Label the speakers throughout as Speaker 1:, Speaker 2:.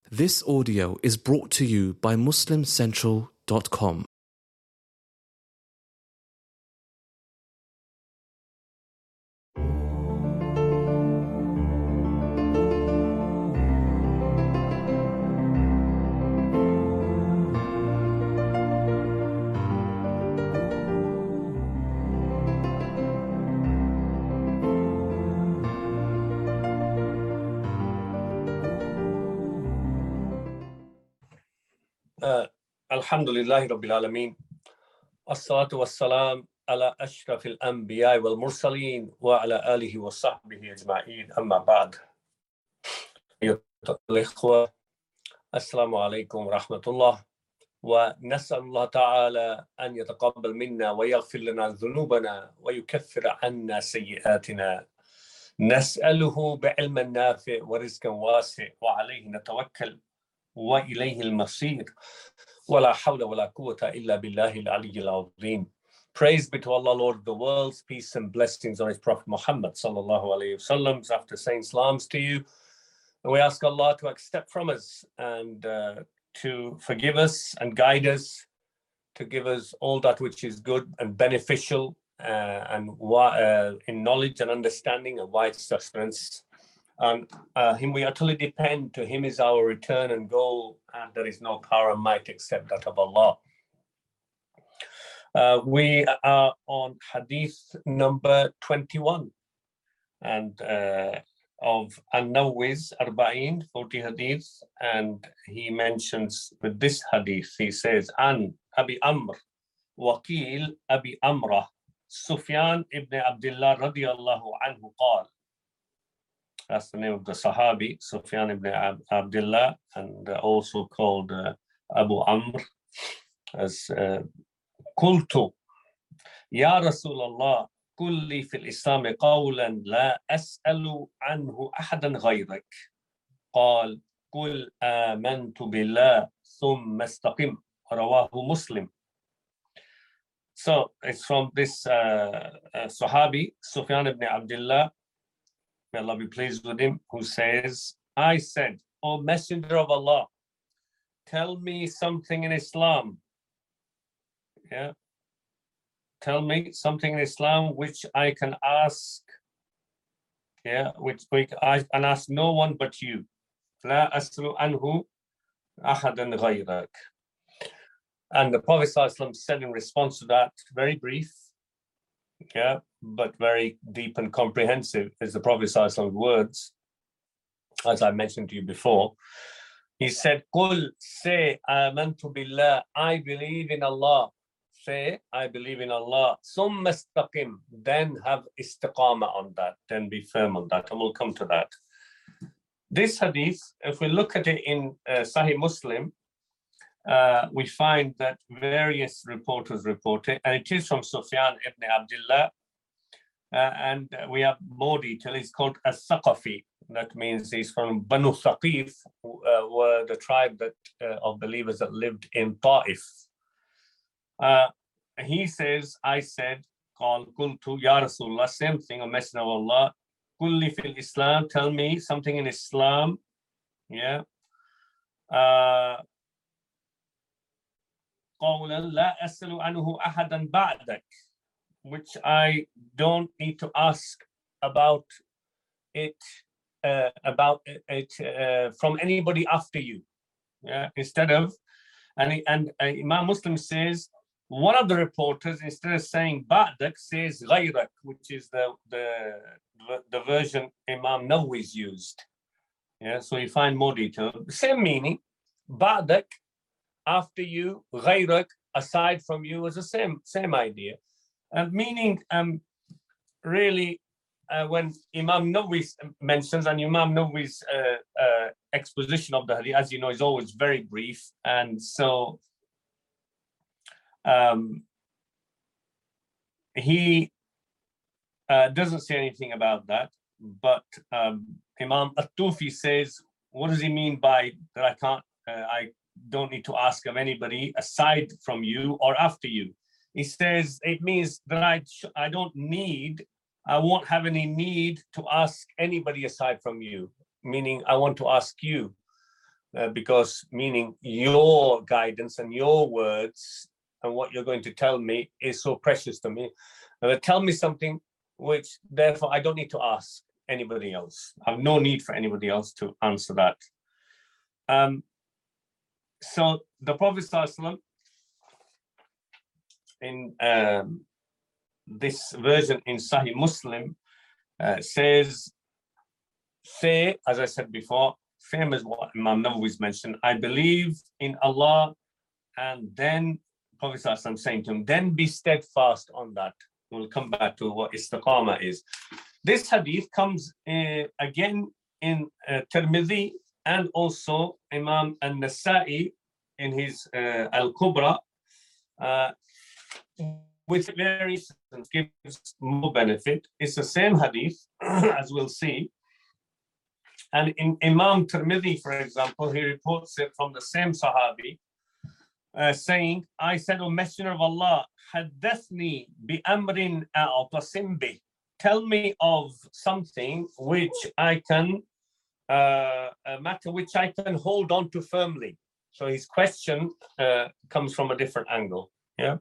Speaker 1: This audio is brought to you by MuslimCentral.com.
Speaker 2: Alhamdulillahi Rabbil Alameen. As-salatu was-salam ala ashrafil anbiya wal mursaleen wa ala alihi wa sahbihi ajma'een. Amma ba'd. Al-ikhwa, assalamu alaikum wa rahmatullah. Wa nas'alullah ta'ala an yataqabbal minna wa yaghfir lana dhunubana wa yukaffir anna sayyi'atina. Nas'aluhu bi'ilmin nafi' wa rizqan wasi' wa alayhi natawakkal wa ilayhi al-masir. وَلَا حَوْلَ وَلَا قُوَّةَ إِلَّا بِاللَّهِ الْعَلِيِّ الْعَظِيمِ. Praise be to Allah, Lord of the worlds, peace and blessings on His Prophet Muhammad sallallahu alayhi wasallam. After saying salams to you, and we ask Allah to accept from us and to forgive us and guide us, to give us all that which is good and beneficial and in knowledge and understanding and wise sustenance. On Him we utterly depend, to Him is our return and goal, and there is no power and might except that of Allah. We are on hadith number 21 and of An-Nawawi's Arba'in, 40 hadith, and he mentions with this hadith, he says, An Abi Amr, Waqil Abi Amrah, Sufyan ibn Abdullah radiyallahu anhu qal. That's the name of the Sahabi, Sufyan ibn Abdullah, and also called Abu Amr, as Qultu, Ya Rasulullah, قل لي في الإسلام قولا لا أسأل عنه أحدا غيرك. قال قل آمنت بالله ثم استقم. رواه Muslim. So it's from this Sahabi, Sufyan ibn Abdullah, may Allah be pleased with him, who says, I said, O Messenger of Allah, tell me something in Islam. Yeah. Tell me something in Islam which I can ask. Yeah, which I can ask no one but you. لا أسأل عنه أحدا غيرك. And the Prophet ﷺ said in response to that, very brief, yeah, but very deep and comprehensive is the Prophet ﷺ's words, as I mentioned to you before. He said, Qul, say, amantu billah, I believe in Allah. Say, I believe in Allah. Summa istaqim, then have istiqama on that, then be firm on that, and we'll come to that. This hadith, if we look at it in Sahih Muslim, we find that various reporters report it, and it is from Sufyan ibn Abdullah, and we have more detail. It's called As-Saqafi. That means he's from Banu Thaqif, who were the tribe that of believers that lived in Ta'if. He says, I said, called Qultu Ya Rasulullah, same thing, a messenger of Allah, Kulli fil Islam, tell me something in Islam, yeah. قولا لا أسأل عنه أحدا بعدك, which I don't need to ask about it from anybody after you. Yeah, instead of, and Imam Muslim says, one of the reporters, instead of saying ba'dak, says ghayrak, which is the version Imam Nawawi's used. Yeah, so you find more detail. Same meaning, ba'dak, after you, ghayrak, aside from you, is the same idea. And meaning, really, when Imam Nawawi mentions, and Imam Nawawi's exposition of the hadith, as you know, is always very brief, and so he doesn't say anything about that. But Imam At-Tufi says, what does he mean by that? I don't need to ask of anybody aside from you or after you. He says it means that I won't have any need to ask anybody aside from you, meaning I want to ask you. because meaning your guidance and your words and what you're going to tell me is so precious to me. Tell me something which therefore I don't need to ask anybody else. I have no need for anybody else to answer that. So the Prophet ﷺ in this version in Sahih Muslim says, say, as I said before, same as what Imam Nawawi's mentioned, I believe in Allah, and then Prophet ﷺ saying to him, then be steadfast on that. We'll come back to what istiqamah is. This hadith comes again in Tirmidhi and also Imam An-Nasa'i in his Al-Kubra, with various gives more benefit. It's the same hadith, as we'll see. And in Imam Tirmidhi, for example, he reports it from the same Sahabi, saying, I said, O Messenger of Allah, haddathni bi amrin a'tasim bih. Tell me of something which I can, a matter which I can hold on to firmly. So his question comes from a different angle. Yeah.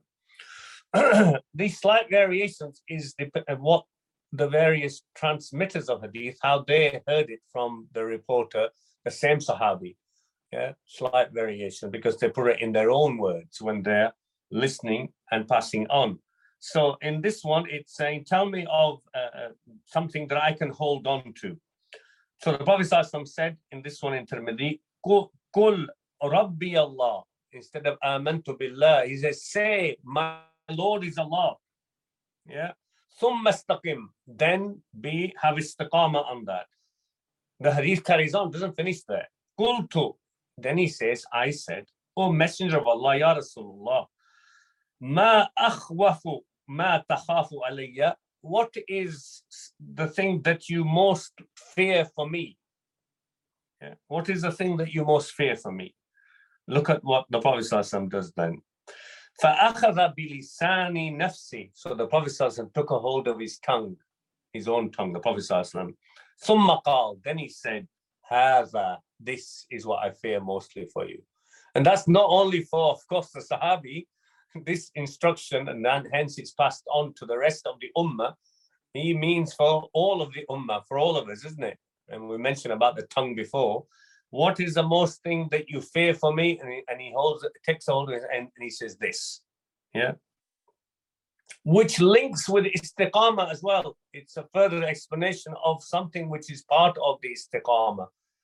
Speaker 2: These slight variations is what the various transmitters of hadith, how they heard it from the reporter, the same Sahabi. Yeah, slight variation because they put it in their own words when they're listening and passing on. So in this one, it's saying, tell me of something that I can hold on to. So the Prophet ﷺ said in this one in Tirmidhi, Qul Rabbi Allah, instead of Amantu Billah, he says, say, my Lord is Allah. Yeah. Thumma istaqim, then have istiqamah on that. The hadith carries on, doesn't finish there. Qultu, then he says, I said, O Messenger of Allah, Ya Rasulullah, ma akhwafu ma takhafu alayya, what is the thing that you most fear for me? Yeah. What is the thing that you most fear for me? Look at what the Prophet ﷺ does then. فَأَخَذَ بِلِسَانِ نَفْسِهِ. So the Prophet ﷺ took a hold of his tongue, his own tongue, the Prophet ﷺ. ثُمَّ قَالَ, then he said, هَذَا, this is what I fear mostly for you. And that's not only for, of course, the Sahabi, this instruction, and then hence it's passed on to the rest of the Ummah. He means for all of the Ummah, for all of us, isn't it? And we mentioned about the tongue before. What is the most thing that you fear for me? And he holds it, takes hold of it, and he says this. Yeah. Which links with istiqamah as well. It's a further explanation of something which is part of the istiqamah.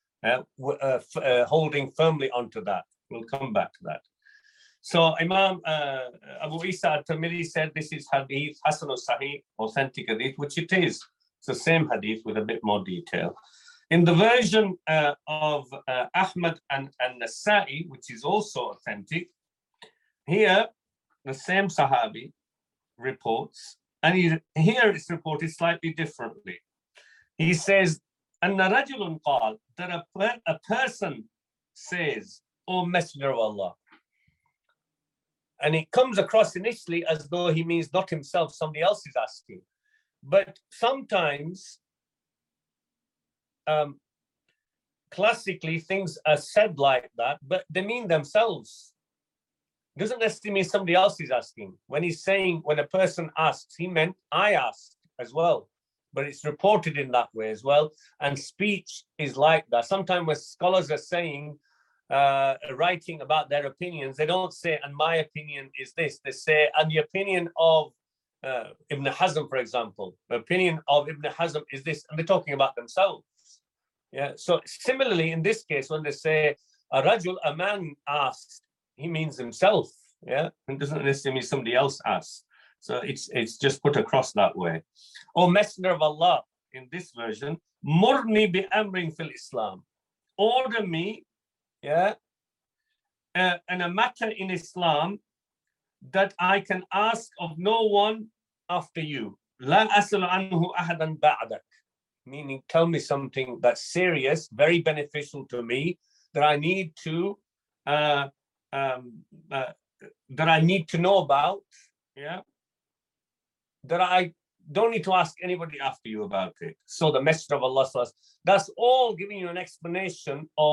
Speaker 2: Holding firmly onto that. We'll come back to that. So Imam Abu Isa al-Tirmidhi said this is hadith Hasan al-Sahih, authentic hadith, which it is. It's the same hadith with a bit more detail. In the version of Ahmad and Nasa'i, which is also authentic, here the same Sahabi reports, and here it's reported slightly differently. He says, أَنَّ رَجُلٌ قَالَ, that a person says, O Messenger of Allah. And it comes across initially as though he means not himself, somebody else is asking. But sometimes classically things are said like that, but they mean themselves. It doesn't necessarily mean somebody else is asking. When he's saying, when a person asks, he meant I asked as well. But it's reported in that way as well. And speech is like that. Sometimes when scholars are saying, writing about their opinions, they don't say, and my opinion is this. They say, and the opinion of Ibn Hazm, for example, the opinion of Ibn Hazm is this, and they're talking about themselves. Yeah. So similarly, in this case, when they say a rajul, a man asked, he means himself. Yeah, it doesn't necessarily mean somebody else asked. So it's just put across that way. O Messenger of Allah, in this version, murni bi amrin fil Islam, order me, yeah, and a matter in Islam that I can ask of no one after you. La as'alu anhu ahadan ba'dak. Meaning, tell me something that's serious, very beneficial to me, that I need to know about, yeah, that I don't need to ask anybody after you about it. So the Messenger of Allah, that's all giving you an explanation of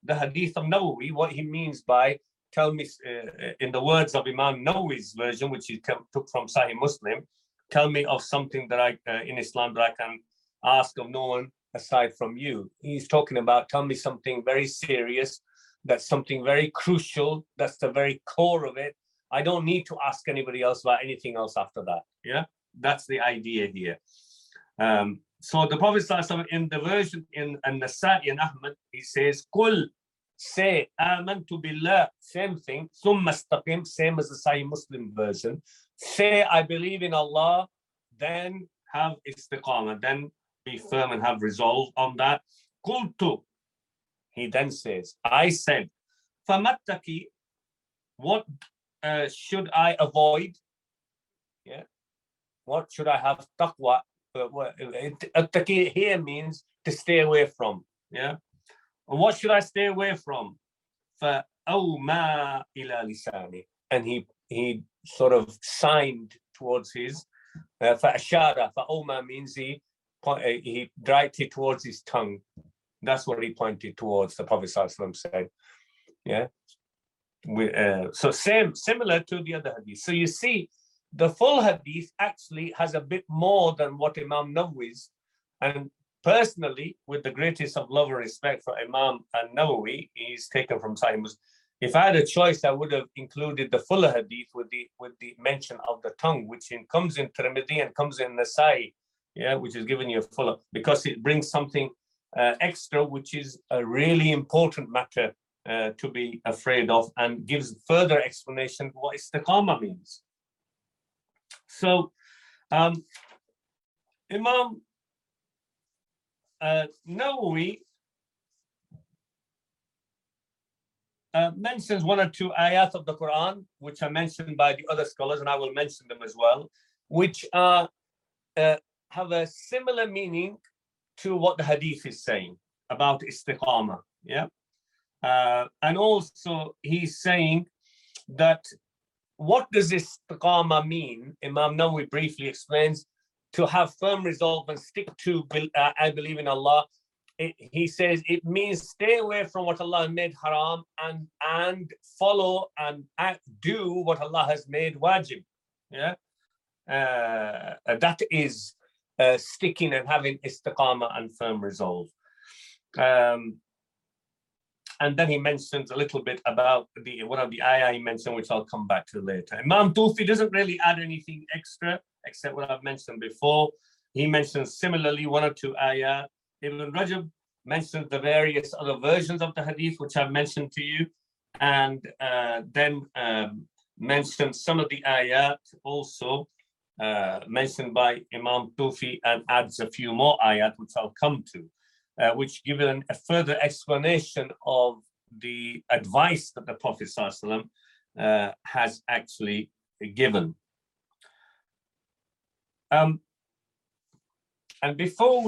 Speaker 2: the hadith of Nawawi, what he means by tell me, in the words of Imam Nawawi's version, which he took from Sahih Muslim, tell me of something that I, in Islam, that I can ask of no one aside from you. He's talking about, tell me something very serious, that's something very crucial, that's the very core of it. I don't need to ask anybody else about anything else after that. Yeah, that's the idea here. So the Prophet ﷺ, in the version in An-Nasa'i and Ahmad, he says, Qul, say, amantu billah, same thing, thumma istaqim, same as the Sahih Muslim version. Say, I believe in Allah, then have istiqamah, then be firm and have resolve on that. Qultu, he then says, I said, famattaki, what should I avoid? Yeah, what should I have taqwa? Attaqi here means to stay away from. Yeah, what should I stay away from? فَأَوْمَا إِلَى لِسَانِهِ, and he sort of signed towards his فَأَشَارَ. فَأَوْمَا means he directed towards his tongue. That's what he pointed towards, the Prophet ﷺ said. Yeah. So similar to the other hadith. So you see, the full hadith actually has a bit more than what Imam Nawawi's, and personally, with the greatest of love and respect for Imam Nawawi, he's taken from Sahih Muslim. If I had a choice, I would have included the fuller hadith with the mention of the tongue, which comes in Tirmidhi and comes in Nasa'i, yeah, which is giving you a fuller, because it brings something extra, which is a really important matter to be afraid of, and gives further explanation of what istiqamah means. So, Imam Nawawi mentions one or two ayat of the Quran, which are mentioned by the other scholars, and I will mention them as well, which are have a similar meaning to what the hadith is saying about istiqamah. Yeah. And also he's saying that what does istiqamah mean? Imam Nawawi briefly explains, to have firm resolve and stick to I believe in Allah. He says it means stay away from what Allah made haram and follow and do what Allah has made wajib. Yeah, that is sticking and having istiqamah and firm resolve. And then he mentions a little bit about one of the ayah he mentioned, which I'll come back to later. Imam Tufi doesn't really add anything extra, except what I've mentioned before. He mentions similarly one or two ayah. Ibn Rajab mentions the various other versions of the hadith, which I've mentioned to you, and then mentions some of the ayat also mentioned by Imam Tufi, and adds a few more ayat, which I'll come to. Which give a further explanation of the advice that the Prophet ﷺ has actually given. And before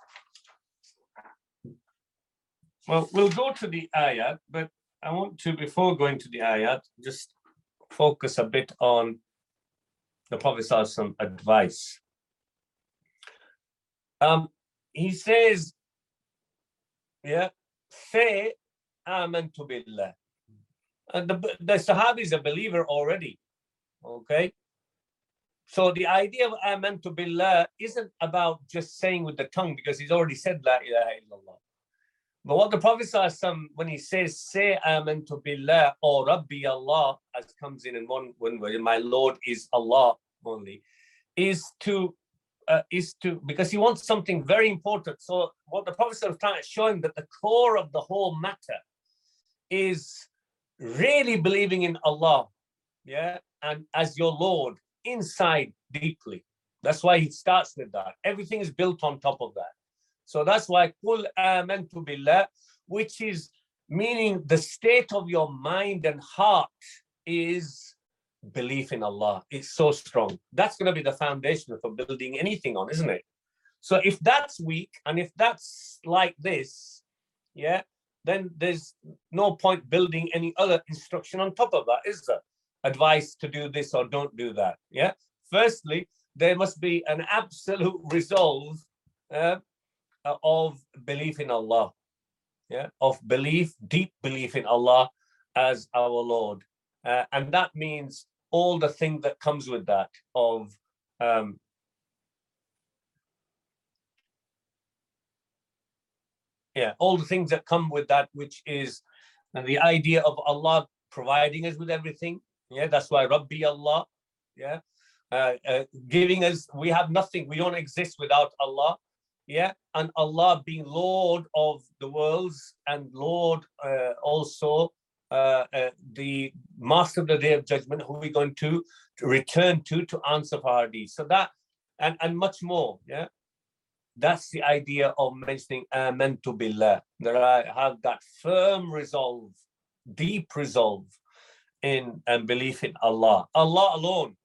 Speaker 2: we'll go to the ayat, but I want to, before going to the ayat, just focus a bit on the Prophet ﷺ advice. He says, yeah, say amantu billah. And the Sahabi is a believer already. Okay. So the idea of amantu billah isn't about just saying with the tongue, because he's already said la ilaha illallah. But what the Prophet ﷺ, when he says say amantu billah or Rabbi Allah, as comes in one way, my Lord is Allah only, is to because he wants something very important. So what the Prophet was trying to show him, that the core of the whole matter is really believing in Allah, yeah, and as your Lord inside deeply. That's why he starts with that. Everything is built on top of that. So that's why Qul amantu billah, which is meaning the state of your mind and heart is belief in Allah. It's so strong. That's going to be the foundation for building anything on, isn't it? So if that's weak, and if that's like this, yeah, then there's no point building any other instruction on top of that, is there? Advice to do this or don't do that. Yeah. Firstly, there must be an absolute resolve of belief in Allah. yeah, of belief, deep belief in Allah as our Lord. And that means all the thing that comes with that of all the things that come with that, which is the idea of Allah providing us with everything. Yeah, that's why Rabbi Allah. Yeah, giving us, we have nothing, we don't exist without Allah. Yeah, and Allah being Lord of the worlds and Lord also the Master of the Day of Judgment, who we're going to return to answer for our deeds. So that and much more. Yeah, that's the idea of mentioning Amantu Billah, that I have that firm resolve, deep resolve in and belief in Allah, Allah alone.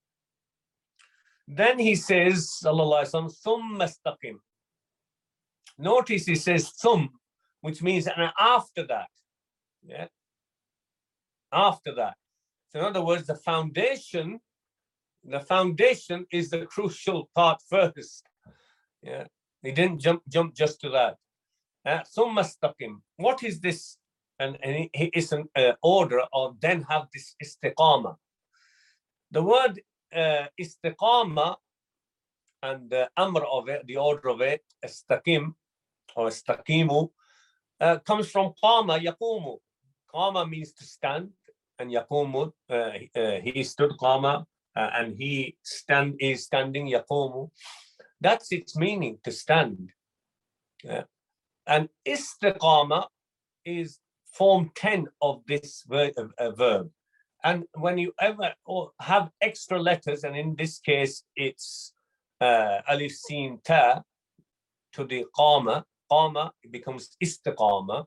Speaker 2: Then he says, Sallallahu Alaihi Wasallam, Thumma istaqim. Notice he says thum, which means and after that. Yeah. After that. So in other words, the foundation is the crucial part first. Yeah. He didn't jump just to that. Thumma istaqim. What is this? And it's an order of then have this istiqama. The word istiqama and the amr of it, the order of it, istaqim or istaqimu, comes from qama yaqumu. Qama means to stand, and yaqumu, he stood, qama, and he is standing, yaqumu. That's its meaning, to stand. Yeah. And istiqama is form 10 of this verb. And when you ever have extra letters, and in this case it's alif, sin, ta, to the qama, it becomes istiqama.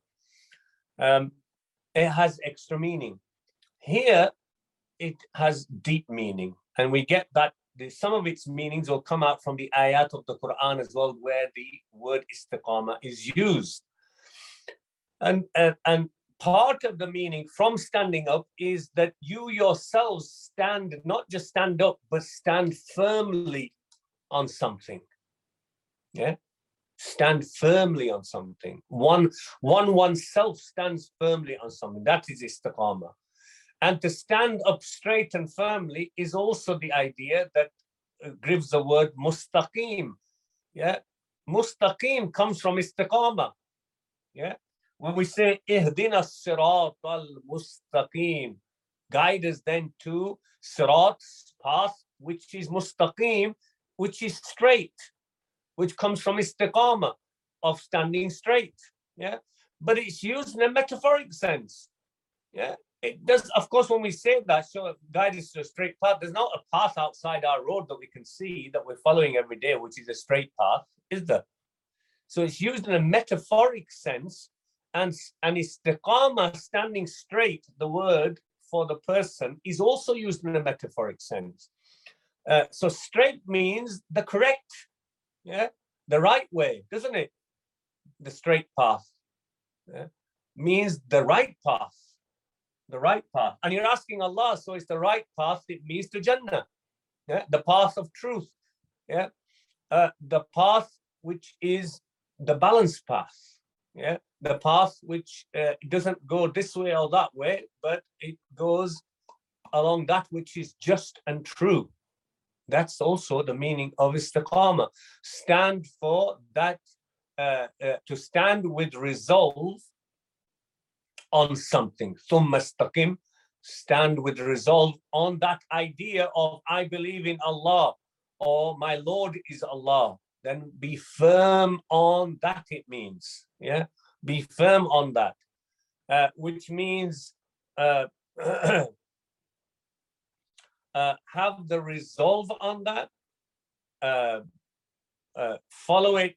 Speaker 2: It has extra meaning. Here, it has deep meaning, and we get that some of its meanings will come out from the ayat of the Quran as well, where the word istiqama is used. And part of the meaning from standing up is that you yourselves stand, not just stand up, but stand firmly on something. Yeah, stand firmly on something. Oneself stands firmly on something. That is istiqama. And to stand up straight and firmly is also the idea that gives the word mustaqim. Yeah, mustaqim comes from istiqama. Yeah, when we say ihdina sirat al-mustaqim, guide us then to sirat, path, which is mustaqim, which is straight, which comes from istiqama, of standing straight. Yeah, but it's used in a metaphoric sense. Yeah, it does. Of course, when we say that, so guide us to a straight path, there's not a path outside our road that we can see that we're following every day, which is a straight path, is there? So it's used in a metaphoric sense, and istiqama, standing straight, the word for the person, is also used in a metaphoric sense. So straight means the correct, yeah, the right way, doesn't it? The straight path, yeah, means the right path, the right path. And you're asking Allah, so it's the right path, it means to Jannah, yeah, the path of truth, yeah, the path which is the balanced path, yeah, the path which doesn't go this way or that way, but it goes along that which is just and true. That's also the meaning of istiqama. Stand for that, to stand with resolve on something. Thumma istaqim, stand with resolve on that idea of I believe in Allah, or my Lord is Allah. Then be firm on that, it means. Yeah, be firm on that, which means have the resolve on that, follow it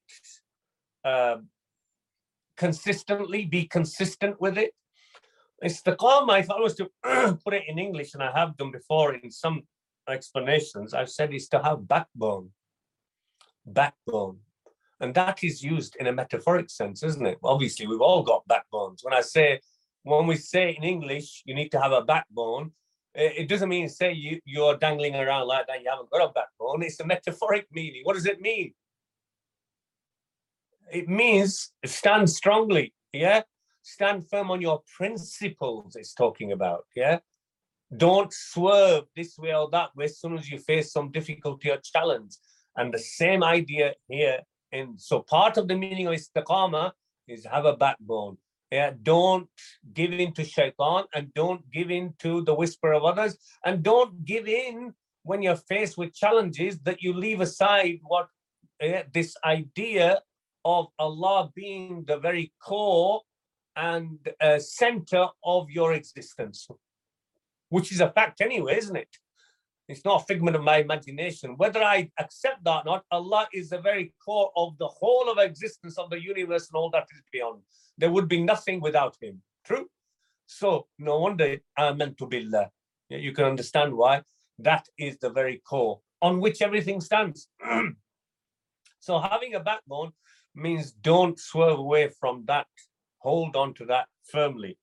Speaker 2: consistently, be consistent with it. Istiqama, if I was to put it in English, and I have done before in some explanations, I've said is to have backbone. Backbone. And that is used in a metaphoric sense, isn't it? Obviously, we've all got backbones. When we say in English, you need to have a backbone, it doesn't mean say you're dangling around like that, you haven't got a backbone. It's a metaphoric meaning. What does it mean? It means stand strongly. Yeah, stand firm on your principles. It's talking about. Yeah, don't swerve this way or that way as soon as you face some difficulty or challenge. And the same idea here. And so part of the meaning of istiqamah is have a backbone. Yeah, don't give in to shaitan, and don't give in to the whisper of others, and don't give in when you're faced with challenges that you leave aside what this idea of Allah being the very core and center of your existence, which is a fact anyway, isn't it? It's not a figment of my imagination. Whether I accept that or not, Allah is the very core of the whole of existence of the universe and all that is beyond. There would be nothing without him. True? So no wonder Amantu Billah. You can understand why. That is the very core on which everything stands. So having a backbone means don't swerve away from that. Hold on to that firmly.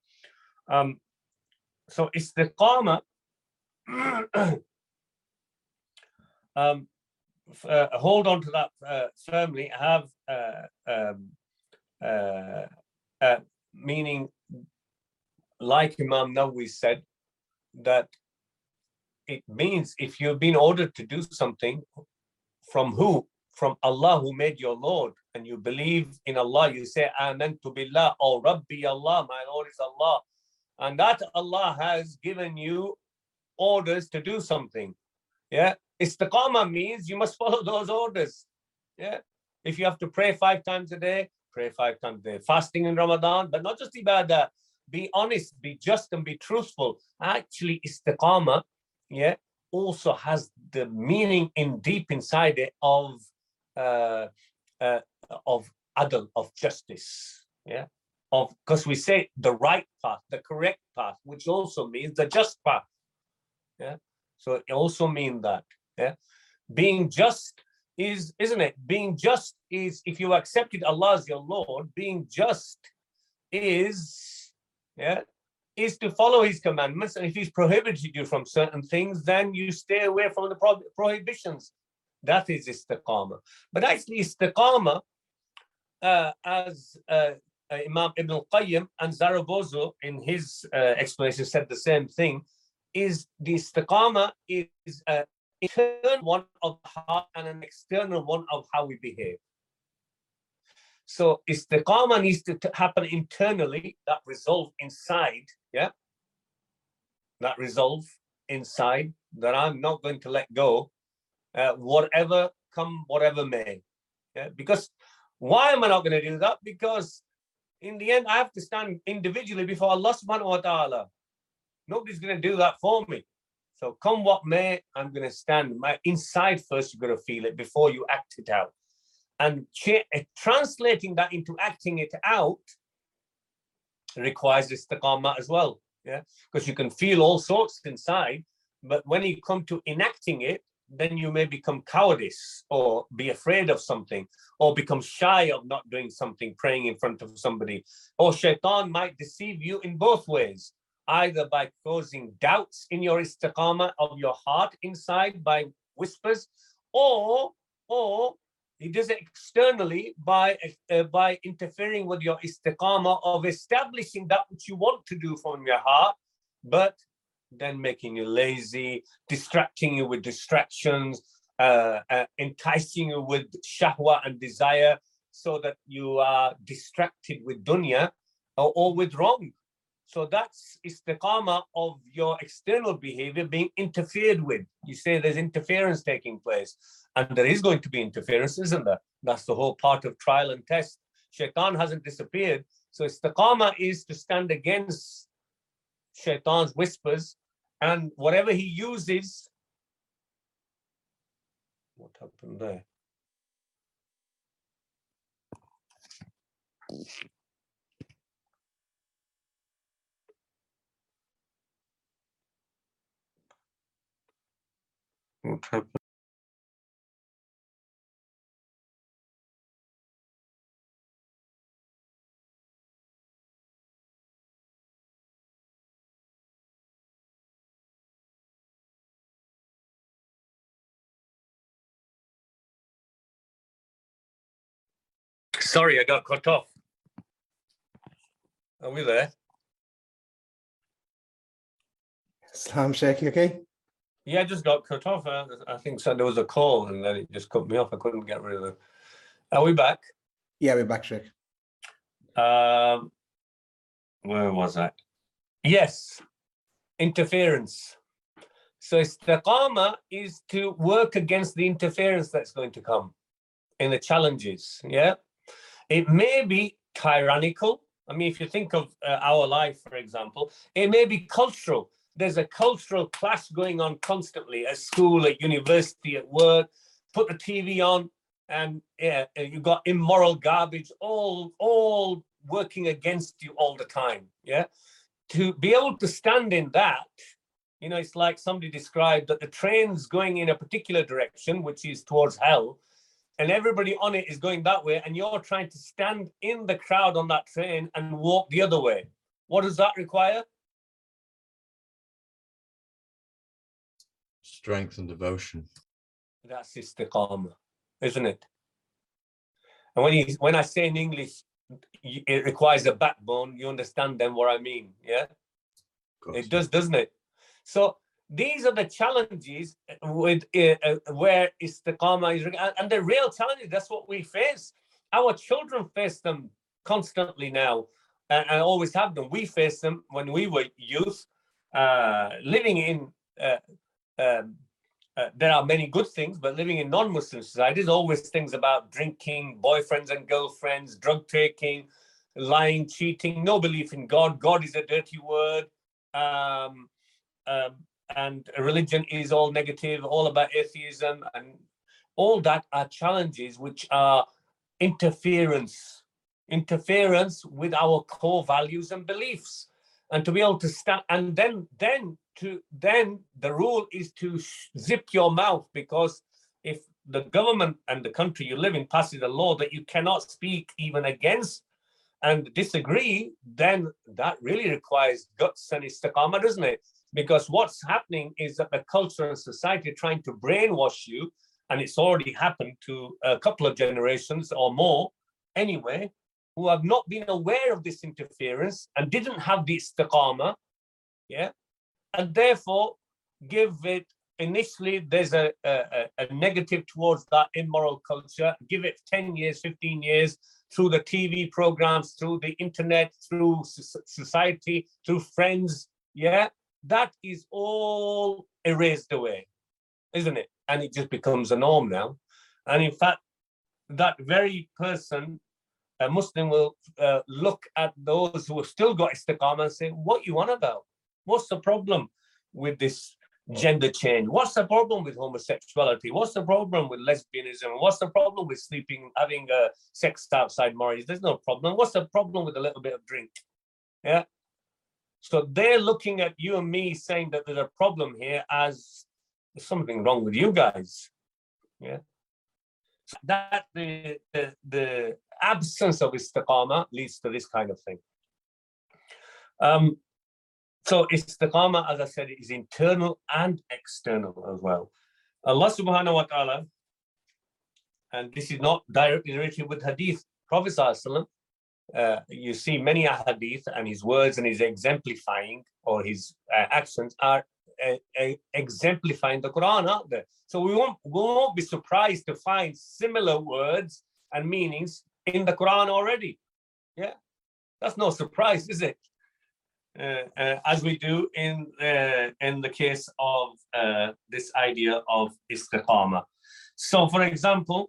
Speaker 2: So istiqamah, hold on to that firmly, have meaning, like Imam Nawawi said, that it means if you've been ordered to do something, from who? From Allah, who made your Lord, and you believe in Allah, you say Amantu Billah, or Rabbi Allah, my Lord is Allah, and that Allah has given you orders to do something. Yeah, istiqamah means you must follow those orders. Yeah, if you have to pray 5 times a day, pray 5 times a day. Fasting in Ramadan, but not just ibadah. Be honest, be just, and be truthful. Actually, istiqamah, yeah, also has the meaning in deep inside it of adl, of justice. Yeah, of, because we say the right path, the correct path, which also means the just path. Yeah, so it also means that. Yeah, being just is, isn't it? Being just is, if you accepted Allah as your Lord, being just is, yeah, is to follow His commandments, and if He's prohibited you from certain things, then you stay away from the prohibitions. That is istiqamah. But actually, istiqamah, as Imam Ibn al-Qayyim and Zaragoza in his explanation said the same thing, is the istiqamah is an internal one of the heart and an external one of how we behave. So istiqamah needs to happen internally, that resolve inside, yeah? That resolve inside, that I'm not going to let go, whatever come, whatever may. Yeah? Because why am I not going to do that? Because in the end, I have to stand individually before Allah subhanahu wa ta'ala. Nobody's going to do that for me. So come what may, I'm going to stand. My inside first, you've got to feel it before you act it out. And translating that into acting it out requires istiqamah as well. Yeah, because you can feel all sorts inside, but when you come to enacting it, then you may become cowardice or be afraid of something or become shy of not doing something, praying in front of somebody. Or shaitan might deceive you in both ways, either by causing doubts in your istiqamah of your heart inside by whispers, or he does it externally by interfering with your istiqamah of establishing that which you want to do from your heart, but then making you lazy, distracting you with distractions, enticing you with shahwa and desire, so that you are distracted with dunya or with wrong. So that's istiqamah of your external behavior being interfered with. You say there's interference taking place, and there is going to be interference, isn't there? That's the whole part of trial and test. Shaitan hasn't disappeared. So istiqamah is to stand against shaitan's whispers, and whatever he uses. What happened there? What happened? Sorry, I got cut off. Are we there?
Speaker 3: Salam Sheikh, you okay?
Speaker 2: Yeah, I just got cut off. I think so. There was a call and then it just cut me off. I couldn't get rid of it. Are we back?
Speaker 3: Yeah, we're back, Sheikh.
Speaker 2: Where was I? Yes, interference. So istiqamah is to work against the interference that's going to come in the challenges. Yeah, it may be tyrannical. I mean, if you think of our life, for example, it may be cultural. There's a cultural clash going on constantly at school, at university, at work. Put the TV on, and yeah, you've got immoral garbage all working against you all the time. Yeah, to be able to stand in that, you know, it's like somebody described that the train's going in a particular direction, which is towards hell, and everybody on it is going that way, and you're trying to stand in the crowd on that train and walk the other way. What does that require?
Speaker 4: Strength and devotion.
Speaker 2: That's istiqamah, isn't it? And when I say in English, it requires a backbone, you understand then what I mean, yeah? It does, doesn't it? So these are the challenges with where istiqamah is, and the real challenges, that's what we face. Our children face them constantly now, and always have them. We face them when we were youth, living in there are many good things, but living in non-Muslim societies, always things about drinking, boyfriends and girlfriends, drug taking, lying, cheating, no belief in God. God is a dirty word. And religion is all negative, all about atheism, and all that are challenges which are interference with our core values and beliefs. And to be able to stand, and then the rule is to zip your mouth, because if the government and the country you live in passes a law that you cannot speak even against and disagree, then that really requires guts and istiqamah, doesn't it? Because what's happening is that the culture and society are trying to brainwash you, and it's already happened to a couple of generations or more anyway, who have not been aware of this interference and didn't have the istiqamah, yeah, and therefore give it, initially there's a negative towards that immoral culture, give it 10 years, 15 years, through the TV programs, through the internet, through society, through friends, yeah, that is all erased away, isn't it? And it just becomes a norm now. And in fact, that very person, a Muslim, will look at those who have still got istiqamah and say, what you on about? What's the problem with this gender change? What's the problem with homosexuality? What's the problem with lesbianism? What's the problem with sleeping, having sex outside marriage? There's no problem. What's the problem with a little bit of drink? Yeah. So they're looking at you and me saying that there's a problem here as there's something wrong with you guys. Yeah. So that the absence of istiqamah leads to this kind of thing. So istiqamah, as I said, is internal and external as well. Allah subhanahu wa ta'ala, and this is not directly related with hadith, Prophet sallallahu alaihi wasallam, you see many hadith and his words and his exemplifying, or his actions are exemplifying the Quran, aren't they? So we won't be surprised to find similar words and meanings in the Quran already. Yeah, that's no surprise, is it? As we do in the case of this idea of istiqamah. So, for example,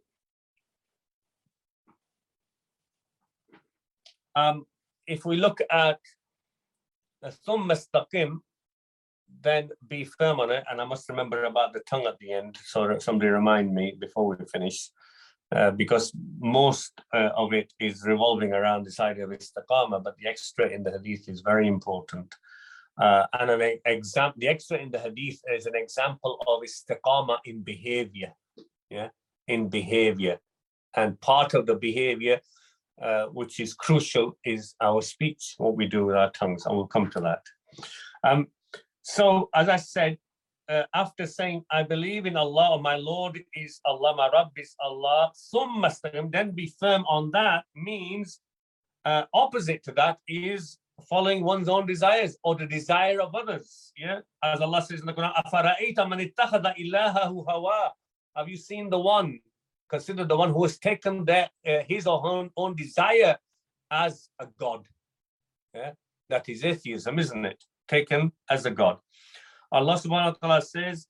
Speaker 2: if we look at ثُمَّ اسْتَقِمْ, then be firm on it. And I must remember about the tongue at the end, so that somebody remind me before we finish, because most of it is revolving around this idea of istiqamah, but the extra in the hadith is very important. And the extra in the hadith is an example of istiqamah in behavior, yeah, in behavior. And part of the behavior, which is crucial, is our speech, what we do with our tongues, and we'll come to that. So, as I said, after saying, I believe in Allah, my Lord is Allah, my Rabb is Allah, then be firm on that, means opposite to that is following one's own desires or the desire of others. Yeah, as Allah says in the Quran, أَفَرَأَيْتَ مَنِ اتَّخَذَ إِلَهَهُ هَوَاهُ. Have you seen the one, consider the one who has taken his or her own desire as a god? Yeah, that is atheism, isn't it? Taken as a god. Allah subhanahu wa ta'ala says,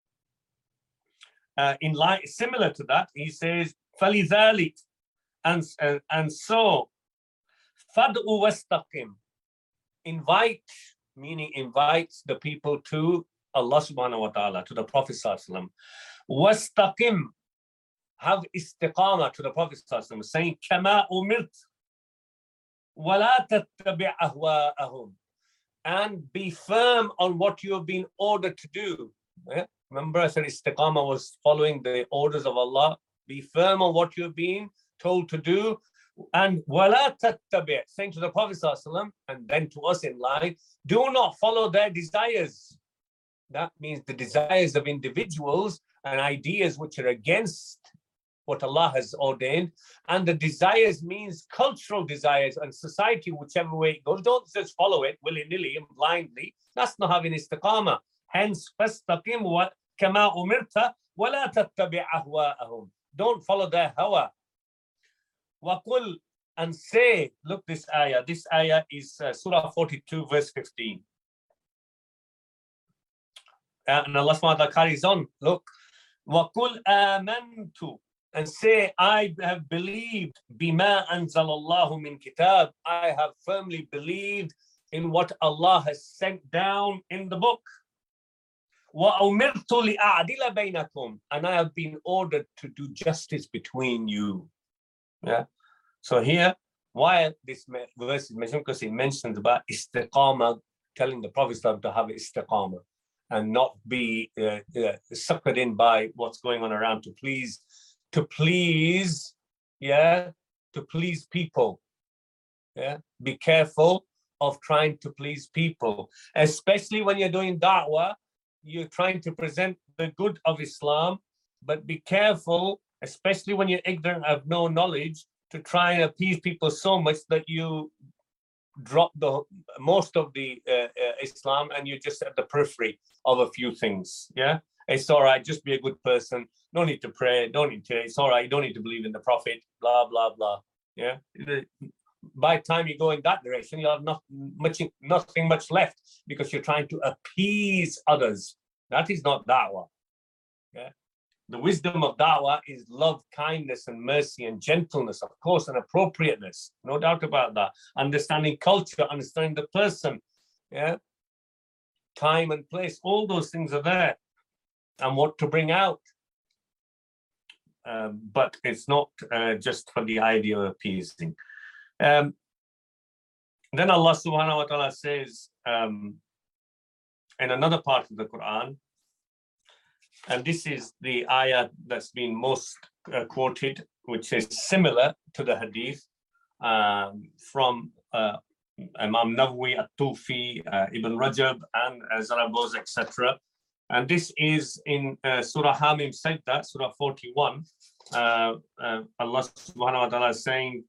Speaker 2: in light similar to that, He says, فَلِذَلِكَ, and so, فَدْءُ وَاسْتَقِمْ, invite, meaning invites the people to Allah subhanahu wa ta'ala, to the Prophet sallallahu alaihi wasallam. وَاسْتَقِمْ, have istiqamah to the Prophet sallallahu alaihi wasallam, saying, كَمَا أُمِرْتَ وَلَا تَتَّبِعْ أَهْوَاءَهُمْ, and be firm on what you have been ordered to do. Yeah? Remember, I said istiqamah was following the orders of Allah. Be firm on what you have been told to do. And وَلَا تَتَّبِعْ, saying to the Prophet ﷺ, and then to us in line, do not follow their desires. That means the desires of individuals and ideas which are against what Allah has ordained. And the desires means cultural desires and society, whichever way it goes. Don't just follow it willy-nilly and blindly. That's not having istiqamah. Hence, فَاسْتَقِمْ كَمَا أُمِرْتَ وَلَا تَتَّبِعْ أَهْوَاءَهُمْ. Don't follow their hawa. وَقُلْ, and say, look this ayah. This ayah is Surah 42, verse 15. And Allah subhanahu wa ta'ala carries on. Look. وَقُلْ آمَنْتُ, and say, I have believed بِمَا أَنزَلَ اللَّهُ مِنْ كِتَابٍ, I have firmly believed in what Allah has sent down in the book. وَأُمِرْتُ لِأَعْدِلَ بَيْنَكُمْ, and I have been ordered to do justice between you. Yeah. So here, why this verse is mentioned? Because it mentions about istiqamah, telling the Prophet to have istiqamah and not be suckered in by what's going on around to please people. Yeah. Be careful of trying to please people, especially when you're doing da'wah. You're trying to present the good of Islam, but be careful, especially when you're ignorant, have no knowledge, to try and appease people so much that you drop the most of the Islam and you're just at the periphery of a few things. Yeah, it's all right, just be a good person, no need to pray, it's all right, you don't need to believe in the Prophet, blah blah blah. Yeah, by the time you go in that direction, you'll have nothing much left, because you're trying to appease others. That is not da'wah. Yeah. The wisdom of da'wah is love, kindness, and mercy, and gentleness, of course, and appropriateness. No doubt about that. Understanding culture, understanding the person, yeah, time and place, all those things are there, and what to bring out. But it's not just for the idea of appeasing. Then Allah subhanahu wa ta'ala says in another part of the Quran, and this is the ayah that's been most quoted, which is similar to the hadith from Imam Nawawi, At-Tufi, Ibn Rajab, and Zarabos, etc. And this is in Surah Hamim Sajda, Surah 41. Allah subhanahu wa ta'ala is saying,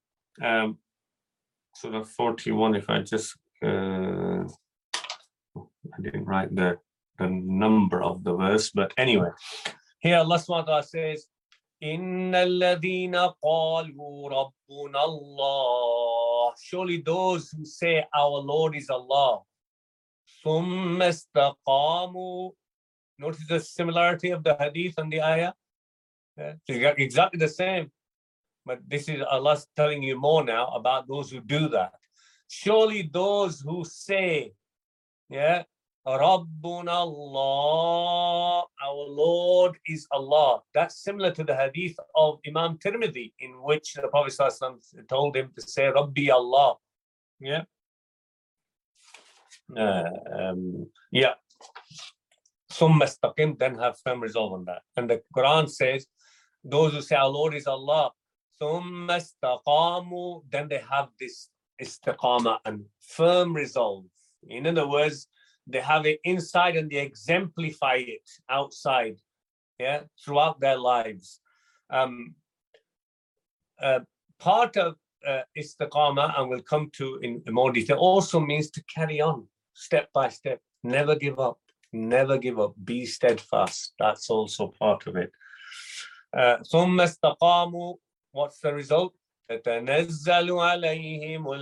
Speaker 2: Surah 41, if I just, I didn't write the number of the verse, but anyway, here Allah subhanahu wa ta'ala says, إِنَّ الَّذِينَ قَالُوا رَبُّنَا اللَّهُ, surely those who say our Lord is Allah, ثُمَّ اسْتَقَامُوا, notice the similarity of the hadith and the ayah. It's exactly the same. But this is Allah telling you more now about those who do that. Surely those who say, yeah, Rabbuna Allah, our Lord is Allah. That's similar to the hadith of Imam Tirmidhi, in which the Prophet ﷺ told him to say Rabbi Allah. Yeah. Yeah. Summa istaqim, then have firm resolve on that. And the Quran says, those who say our Lord is Allah, summa istaqamu, then they have this istiqamah and firm resolve. In other words, they have it inside and they exemplify it outside, yeah, throughout their lives. Part of istiqamah, and we'll come to in more detail, also means to carry on step by step. Never give up. Never give up. Be steadfast. That's also part of it. ثم استقاموا. What's the result? تتنزل عليهم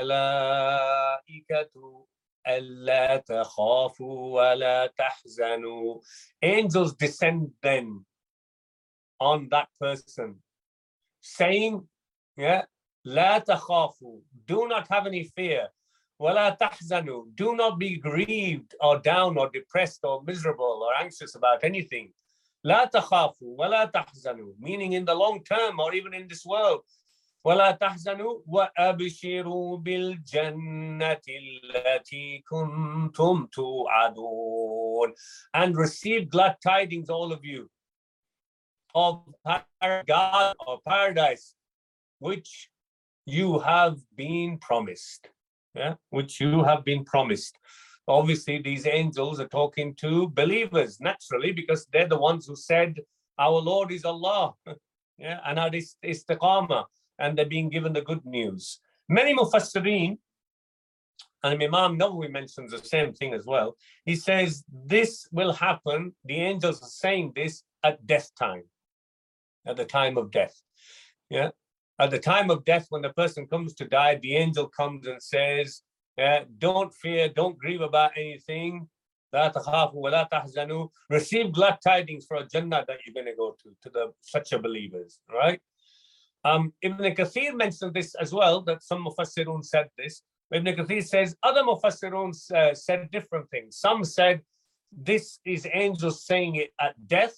Speaker 2: الملائكة ألا تخافوا ولا تحزنوا. Angels descend then on that person, saying, yeah, لا تخافوا, do not have any fear. ولا تحزنوا, do not be grieved or down or depressed or miserable or anxious about anything. لا تخافوا ولا تحزنوا, meaning in the long term or even in this world. ولا تحزنوا وأبشروا بالجنة التي كنتم توعدون. And receive glad tidings, all of you, of God or paradise, which you have been promised. Yeah, which you have been promised. Obviously, these angels are talking to believers naturally, because they're the ones who said, "Our Lord is Allah." Yeah, and are istiqamah, and they're being given the good news. Many mufassirin, and Imam Nawawi mentions the same thing as well. He says this will happen. The angels are saying this at death time, at the time of death. Yeah, at the time of death, when the person comes to die, the angel comes and says, don't fear, don't grieve about anything. لا تخافوا ولا تحزنوا. Receive glad tidings for a Jannah that you're going to go to the such a believers, right? Ibn Kathir mentioned this as well, that some Mufassirun said this. Ibn Kathir says other Mufassirun said different things. Some said this is angels saying it at death.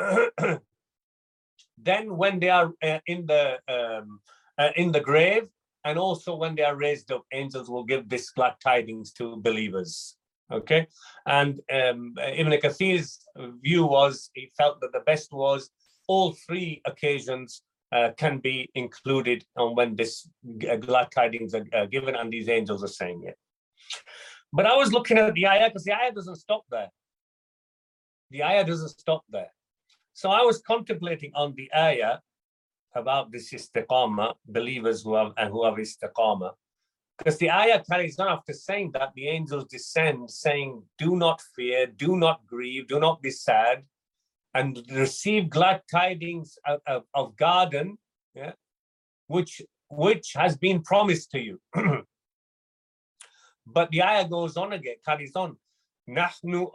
Speaker 2: Then when they are in the grave, and also when they are raised up, angels will give this glad tidings to believers. Okay, and Ibn Kathir's view was, he felt that the best was all three occasions can be included on when this glad tidings are given and these angels are saying it. But I was looking at the ayah, because the ayah doesn't stop there. The ayah doesn't stop there. So I was contemplating on the ayah about this istiqamah, believers who have istiqamah, because the ayah carries on after saying that the angels descend, saying, do not fear, do not grieve, do not be sad, and receive glad tidings of garden, yeah, which has been promised to you. But the ayah goes on again, carries on. نحن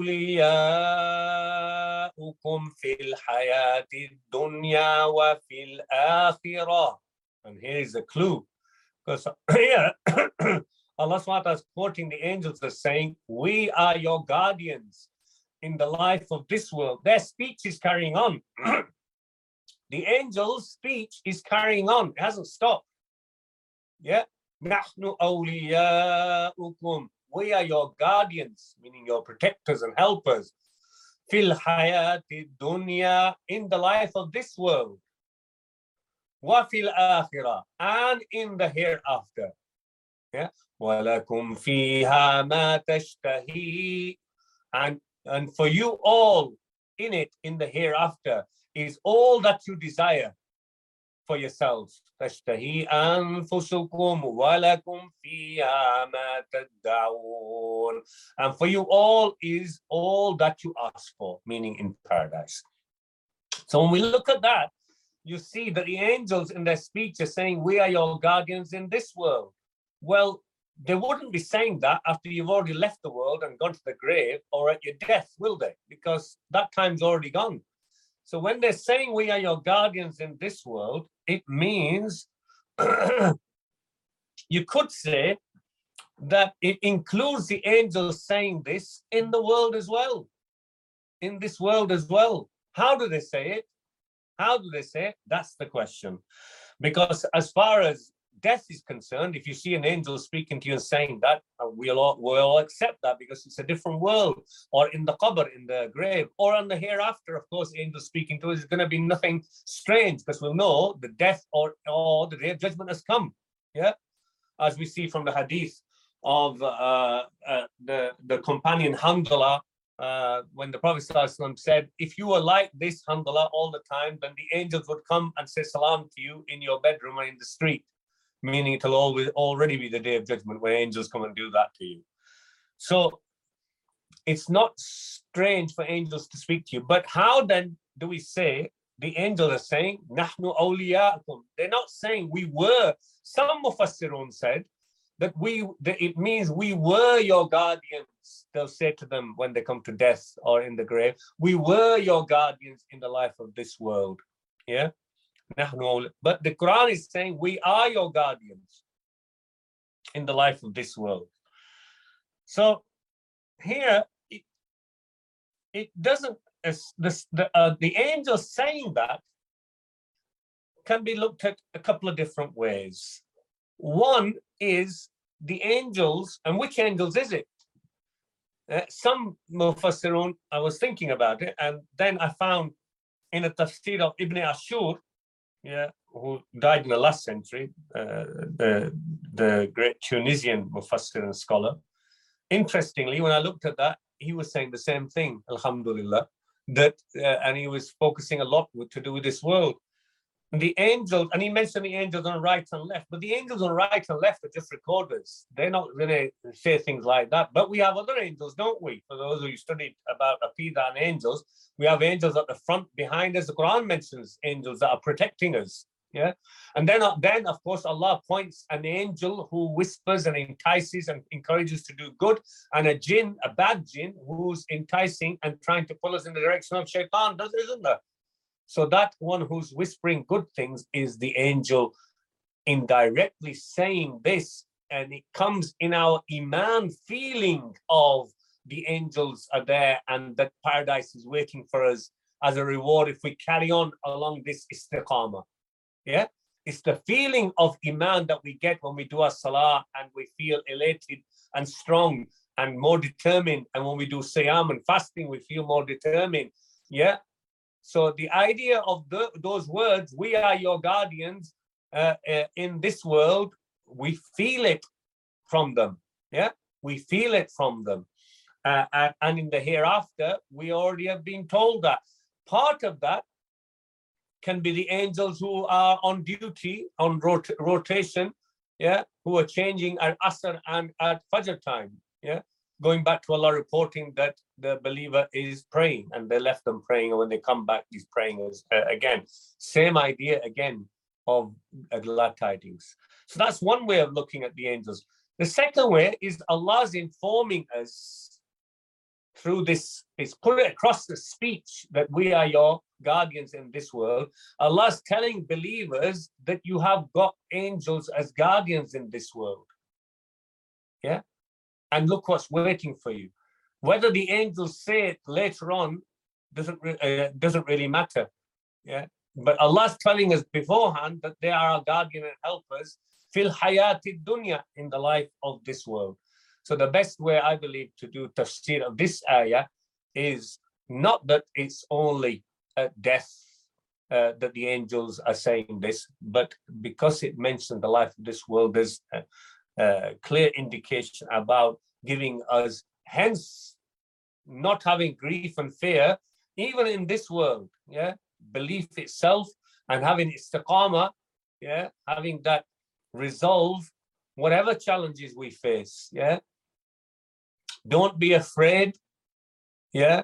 Speaker 2: أولياؤكم في الحياة الدنيا وفي الآخرة. And here is a clue, because here Allah SWT is quoting the angels as saying, we are your guardians in the life of this world. Their speech is carrying on. The angels' speech is carrying on. It hasn't stopped. Yeah. نحن أولياؤكم. We are your guardians, meaning your protectors and helpers. Fil hayati dunya, in the life of this world. Wa fil akhirah, and in the hereafter. Yeah. Walakum fiha ma tashtahi, and for you all in it, in the hereafter, is all that you desire for yourselves. تشتهي أنفسكم ولكم فيها ما تدعون. And for you all is all that you ask for, meaning in paradise. So when we look at that, you see that the angels in their speech are saying, we are your guardians in this world. Well, they wouldn't be saying that after you've already left the world and gone to the grave or at your death, will they? Because that time's already gone. So when they're saying we are your guardians in this world, it means you could say that it includes the angels saying this in the world as well, in this world as well. How do they say it? How do they say it? That's the question. Because as far as death is concerned, if you see an angel speaking to you and saying that, we'll all accept that, because it's a different world. Or in the qabr, in the grave, or on the hereafter, of course, angels speaking to us is going to be nothing strange, because we'll know the death or the day of judgment has come. Yeah, as we see from the hadith of the companion Hamdullah, when the Prophet ﷺ said, if you were like this, Hamdullah, all the time, then the angels would come and say salam to you in your bedroom or in the street. meaning it'll already be the day of judgment when angels come and do that to you. So it's not strange for angels to speak to you. But how then do we say the angels are saying, Nahnu awliya'akum? They're not saying we were. Some Mufassirun said that it means we were your guardians. They'll say to them when they come to death or in the grave, we were your guardians in the life of this world. Yeah. But the Quran is saying we are your guardians in the life of this world. So here it doesn't, the angel saying that can be looked at a couple of different ways. One is the angels, and which angels is it? Some Mufassirun, I was thinking about it, and then I found in a tafsir of Ibn Ashur, who died in the last century, the great Tunisian Mufassir and scholar. Interestingly, when I looked at that, he was saying the same thing, alhamdulillah, that, and he was focusing a lot to do with this world. The angels, and he mentioned the angels on right and left, but the angels on right and left are just recorders. They're not really say things like that. But we have other angels, don't we? For those who studied about Aqidah and angels, we have angels at the front, behind us. The Quran mentions angels that are protecting us. Yeah. And then of course, Allah points an angel who whispers and entices and encourages to do good, and a jinn, a bad jinn, who's enticing and trying to pull us in the direction of shaitan, isn't there? So that one who's whispering good things is the angel indirectly saying this, and it comes in our iman feeling of the angels are there and that paradise is waiting for us as a reward if we carry on along this istiqamah. Yeah, it's the feeling of iman that we get when we do our salah and we feel elated and strong and more determined. And when we do siyam and fasting, we feel more determined. Yeah. So the idea of those words, we are your guardians in this world, we feel it from them. Yeah, we feel it from them. And in the hereafter, we already have been told that. Part of that can be the angels who are on duty, on rotation, yeah, who are changing at Asr and at Fajr time, yeah, going back to Allah reporting that the believer is praying and they left them praying, and when they come back, he's praying again. Same idea again of glad tidings. So that's one way of looking at the angels. The second way is Allah's informing us through this, it's put it across the speech that we are your guardians in this world. Allah's telling believers that you have got angels as guardians in this world. Yeah. And look what's waiting for you. Whether the angels say it later on doesn't really matter. Yeah. But Allah's telling us beforehand that they are our guardian and helpers fil hayati dunya, in the life of this world. So the best way, I believe, to do tafsir of this ayah is not that it's only at death that the angels are saying this, but because it mentioned the life of this world, there's a clear indication about giving us, hence, not having grief and fear, even in this world, yeah, belief itself and having istiqamah, yeah, having that resolve, whatever challenges we face, yeah. Don't be afraid, yeah.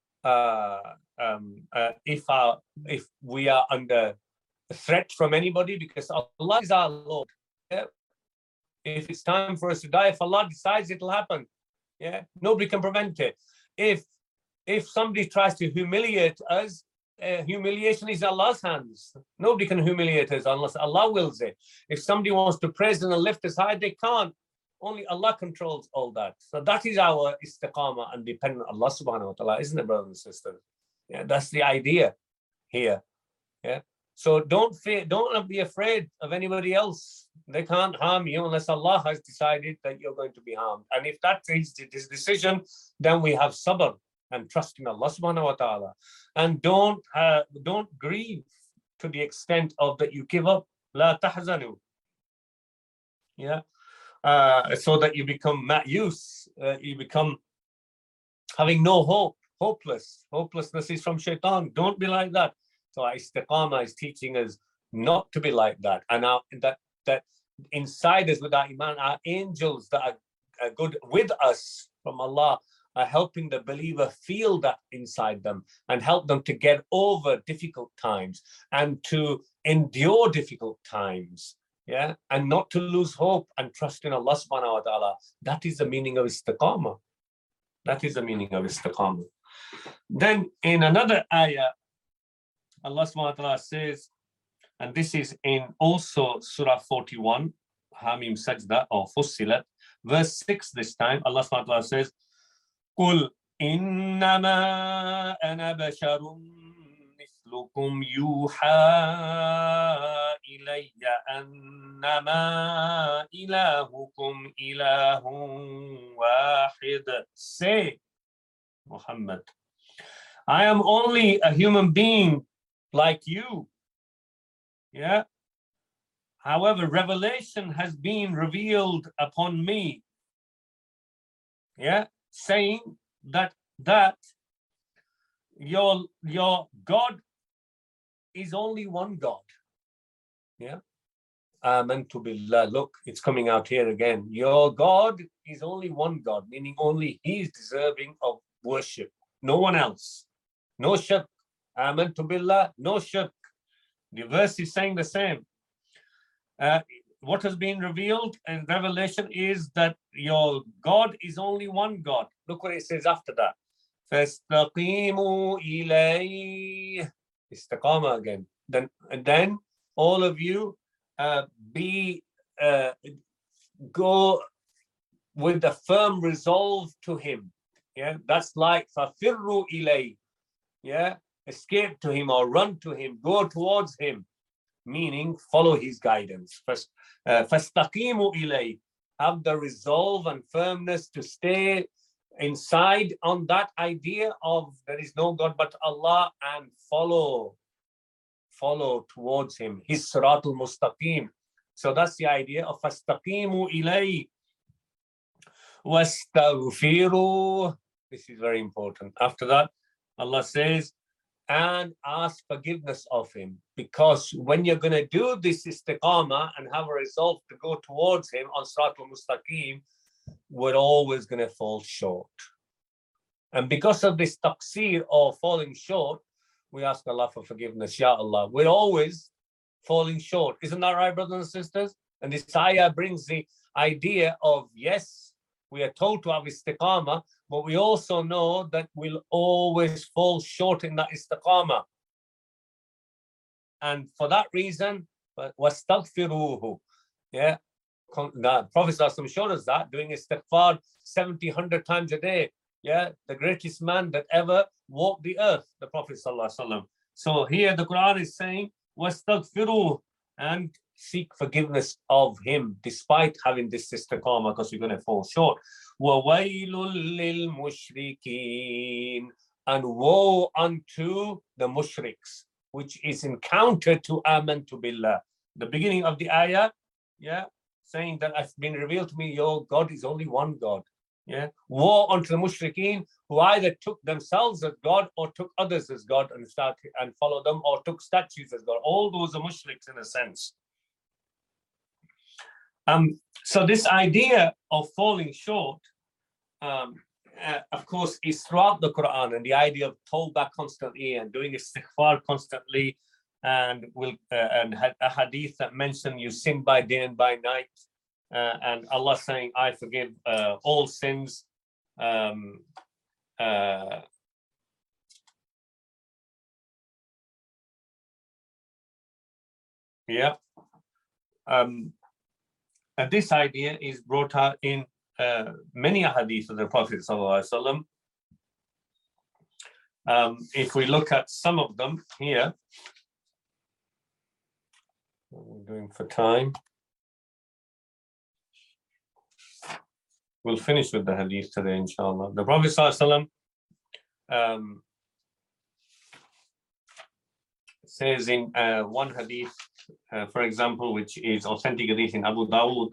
Speaker 2: If we are under a threat from anybody, because Allah is our Lord. Yeah? If it's time for us to die, if Allah decides, it'll happen. Yeah, nobody can prevent it. If somebody tries to humiliate us, humiliation is Allah's hands. Nobody can humiliate us unless Allah wills it. If somebody wants to praise and lift us high, they can't. Only Allah controls all that. So that is our istiqamah and dependent on Allah subhanahu wa ta'ala, isn't it, brothers and sisters? Yeah, that's the idea here. Yeah. So don't be afraid of anybody else. They can't harm you unless Allah has decided that you're going to be harmed. And if that is his decision, then we have sabr and trust in Allah subhanahu wa ta'ala. And don't grieve to the extent of that you give up. La tahzanu. Yeah. So that you become ma'yus, you become having no hope, hopeless. Hopelessness is from shaitan. Don't be like that. So istiqamah is teaching us not to be like that. And now that inside us with our iman, our angels that are good with us from Allah are helping the believer feel that inside them and help them to get over difficult times and to endure difficult times. Yeah, and not to lose hope and trust in Allah subhanahu wa ta'ala. That is the meaning of istiqamah. That is the meaning of istiqamah. Then in another ayah, Allah subhanahu wa ta'ala says, and this is in also Surah 41, Hamim Sajda or Fussilat, verse 6 this time, Allah subhanahu wa ta'ala says, قُلْ إِنَّمَا أَنَا بَشَرٌ مِثْلُكُمْ يُوحَى إِلَيَّ أَنَّمَا إِلَهُكُمْ إِلَهٌ وَاحِدٌ. Say, Muhammad, I am only a human being like you. Yeah. However, revelation has been revealed upon me. Yeah, saying that your God is only one God. Yeah. Amantu billah. Look, it's coming out here again. Your God is only one God, meaning only He is deserving of worship. No one else. No shirk. Amantu billah, no shirk. The verse is saying the same. What has been revealed in Revelation is that your God is only one God. Look what it says after that. فَاسْتَقِيمُوا إِلَيْهِ. Istiqamah again. Then all of you go with a firm resolve to Him. Yeah, that's like فَفِرُّوا إِلَيْهِ. Yeah, escape to Him or run to Him, go towards Him. Meaning follow His guidance. فَاسْتَقِيمُوا إِلَيْهِ. Have the resolve and firmness to stay inside on that idea of there is no God but Allah and follow towards Him. His Siratul Mustaqim. So that's the idea of فَاسْتَقِيمُوا إِلَيْهِ وَاسْتَغْفِرُوا. This is very important. After that, Allah says, and ask forgiveness of Him, because when you're going to do this istiqamah and have a resolve to go towards Him on Siratul Mustaqim, we're always going to fall short. And because of this taqseer or falling short, we ask Allah for forgiveness. Ya Allah, we're always falling short. Isn't that right, brothers and sisters? And this ayah brings the idea of, yes, we are told to have istiqamah, but we also know that we'll always fall short in that istiqamah. And for that reason, wastaghfiruhu. Yeah. The Prophet ﷺ showed us that, doing istighfar 70, 100 times a day. Yeah. The greatest man that ever walked the earth, the Prophet ﷺ. So here the Quran is saying, wastaghfiruhu, and seek forgiveness of Him despite having this istiqamah, because you're going to fall short. وَوَيْلٌ لِلْمُشْرِكِينَ. And woe unto the mushriks, which is in counter to amantu billah. The beginning of the ayah, yeah, saying that it's been revealed to me, your God is only one God. Yeah. Woe unto the mushrikeen who either took themselves as God or took others as God and started and followed them, or took statues as God. All those are mushriks in a sense. So this idea of falling short, of course, is throughout the Quran, and the idea of tawbah constantly and doing istighfar constantly, and a hadith that mention you sin by day and by night, and Allah saying, I forgive all sins. Yeah. And this idea is brought out in many hadith of the Prophet ﷺ. If we look at some of them here, what we're doing for time, we'll finish with the hadith today, inshallah. The Prophet ﷺ says in one hadith, for example, which is authentic hadith in Abu Dawud,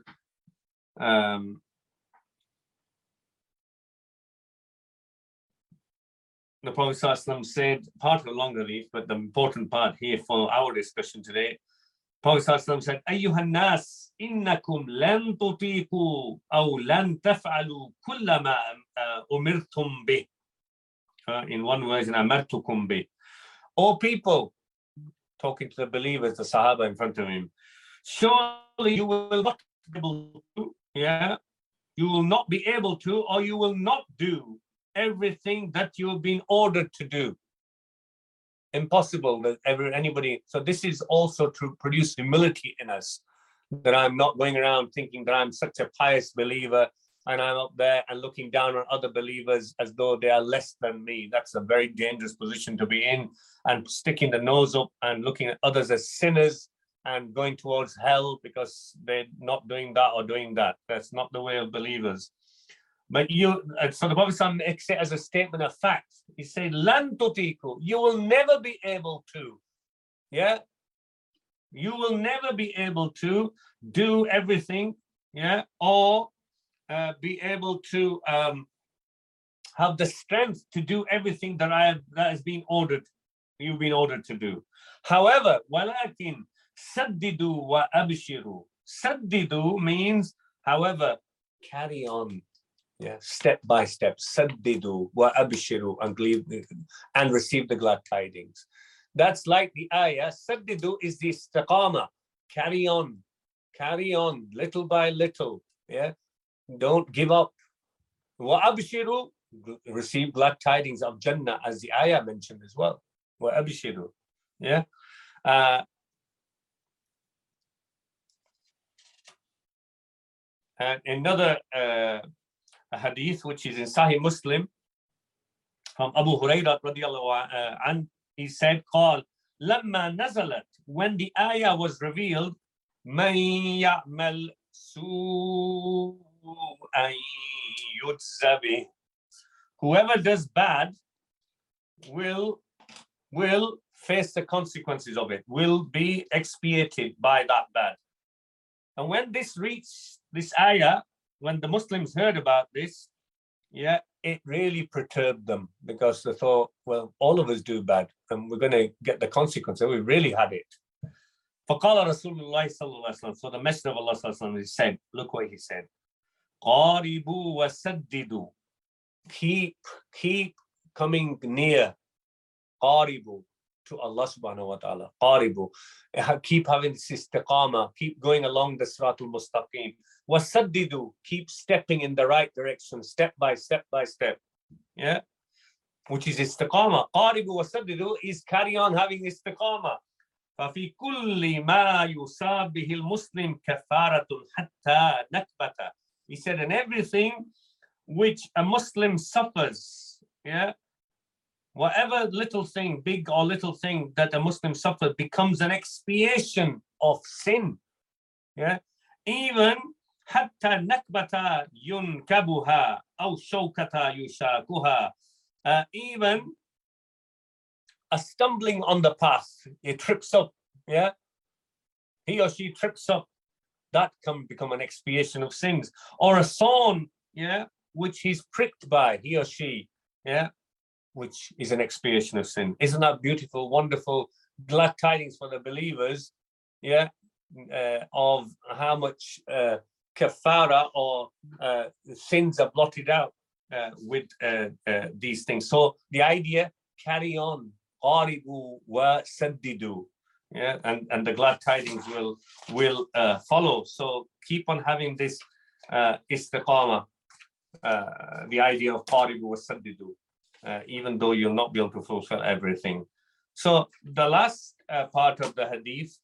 Speaker 2: the Prophet ﷺ said, part of the long hadith, but the important part here for our discussion today, Prophet ﷺ said, أيها الناس إنكم لن تطيقوا أو لن تفعلوا كل ما أمرتم به. In one version, أمرتكم به. O people, talking to the believers, the Sahaba in front of him, surely you will not be able to, you will not be able to, or you will not do everything that you have been ordered to do. Impossible that anybody. So this is also to produce humility in us, that I'm not going around thinking that I'm such a pious believer and I'm up there and looking down on other believers as though they are less than me. That's a very dangerous position to be in, and sticking the nose up and looking at others as sinners and going towards hell because they're not doing that or doing that. That's not the way of believers. But so the Prophet makes it as a statement of fact. He said, "Lan tutiku," you will never be able to. You will never be able to do everything, or be able to have the strength to do everything that has been ordered. You've been ordered to do. However, walakin saddidu wa abshiru. Saddidu means, however, carry on. Step by step. Saddidu wa abshiru, and receive the glad tidings. That's like the ayah. Saddidu is the istiqama. Carry on, little by little. Don't give up. Wa abshiru, receive glad tidings of Jannah, as the ayah mentioned as well. Wa abshiru. And another a hadith which is in Sahih Muslim from Abu Hurairah radiyallahu anhu, he said, "Qal lamma nazalat," when the ayah was revealed, "Man ya'mal su'an yujza bih," whoever does bad will face the consequences of it, will be expiated by that bad. And when this reached this ayah, when the Muslims heard about this, it really perturbed them, because they thought, well, all of us do bad and we're going to get the consequences. We really had it. فَقَالَ رَسُولُ اللَّهِ صَلَّى اللَّهُ عَلَيْهِ وسلم. So the Messenger of Allah صلى الله عليه وسلم, he said, look what he said. قَارِبُوا وَسَدِّدُوا. Keep coming near. قَارِبُوا, to Allah subhanahu wa ta'ala. قَارِبُوا. Keep having this istiqama. Keep going along the siratul mustaqim. وَسَدِّدُوا. Keep stepping in the right direction, step by step by step. Which is istiqama. قَارِبُوا وَسَدِّدُوا is carry on having istiqama. فَفِي كُلِّ مَا يُصَابْ بِهِ الْمُسْلِمْ كَفَارَةٌ حَتَّى نَكْبَةً. He said, and everything which a Muslim suffers, whatever little thing, big or little thing that a Muslim suffers, becomes an expiation of sin. Even حَتَّى نَكْبَةً يُنْكَبُهَا أَوْ شَوْكَةً يُشَاكُهَا. Even a stumbling on the path, he trips up, he or she trips up, that can become an expiation of sins. Or a thorn, which he's pricked by, he or she, which is an expiation of sin. Isn't that beautiful, wonderful, glad tidings for the believers, of how much kafara or sins are blotted out with these things. So the idea, carry on. قَارِبُوا وَسَدِّدُوا. And the glad tidings will follow. So keep on having this istiqama, the idea of قَارِبُوا وَسَدِّدُوا, even though you'll not be able to fulfill everything. So the last part of the hadith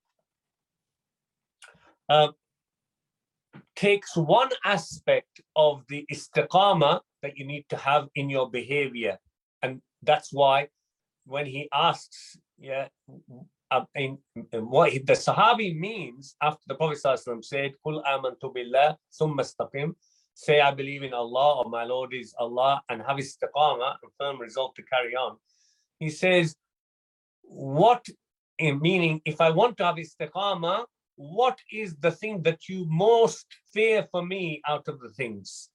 Speaker 2: takes one aspect of the istiqama that you need to have in your behavior. And that's why when he asks, in what the Sahabi means after the Prophet ﷺ said, "Qul amantu billah thumma istaqim," say, I believe in Allah, or my Lord is Allah, and have istiqama, a firm resolve to carry on. He says, what in meaning, if I want to have istiqama, what is the thing that you most fear for me out of the things?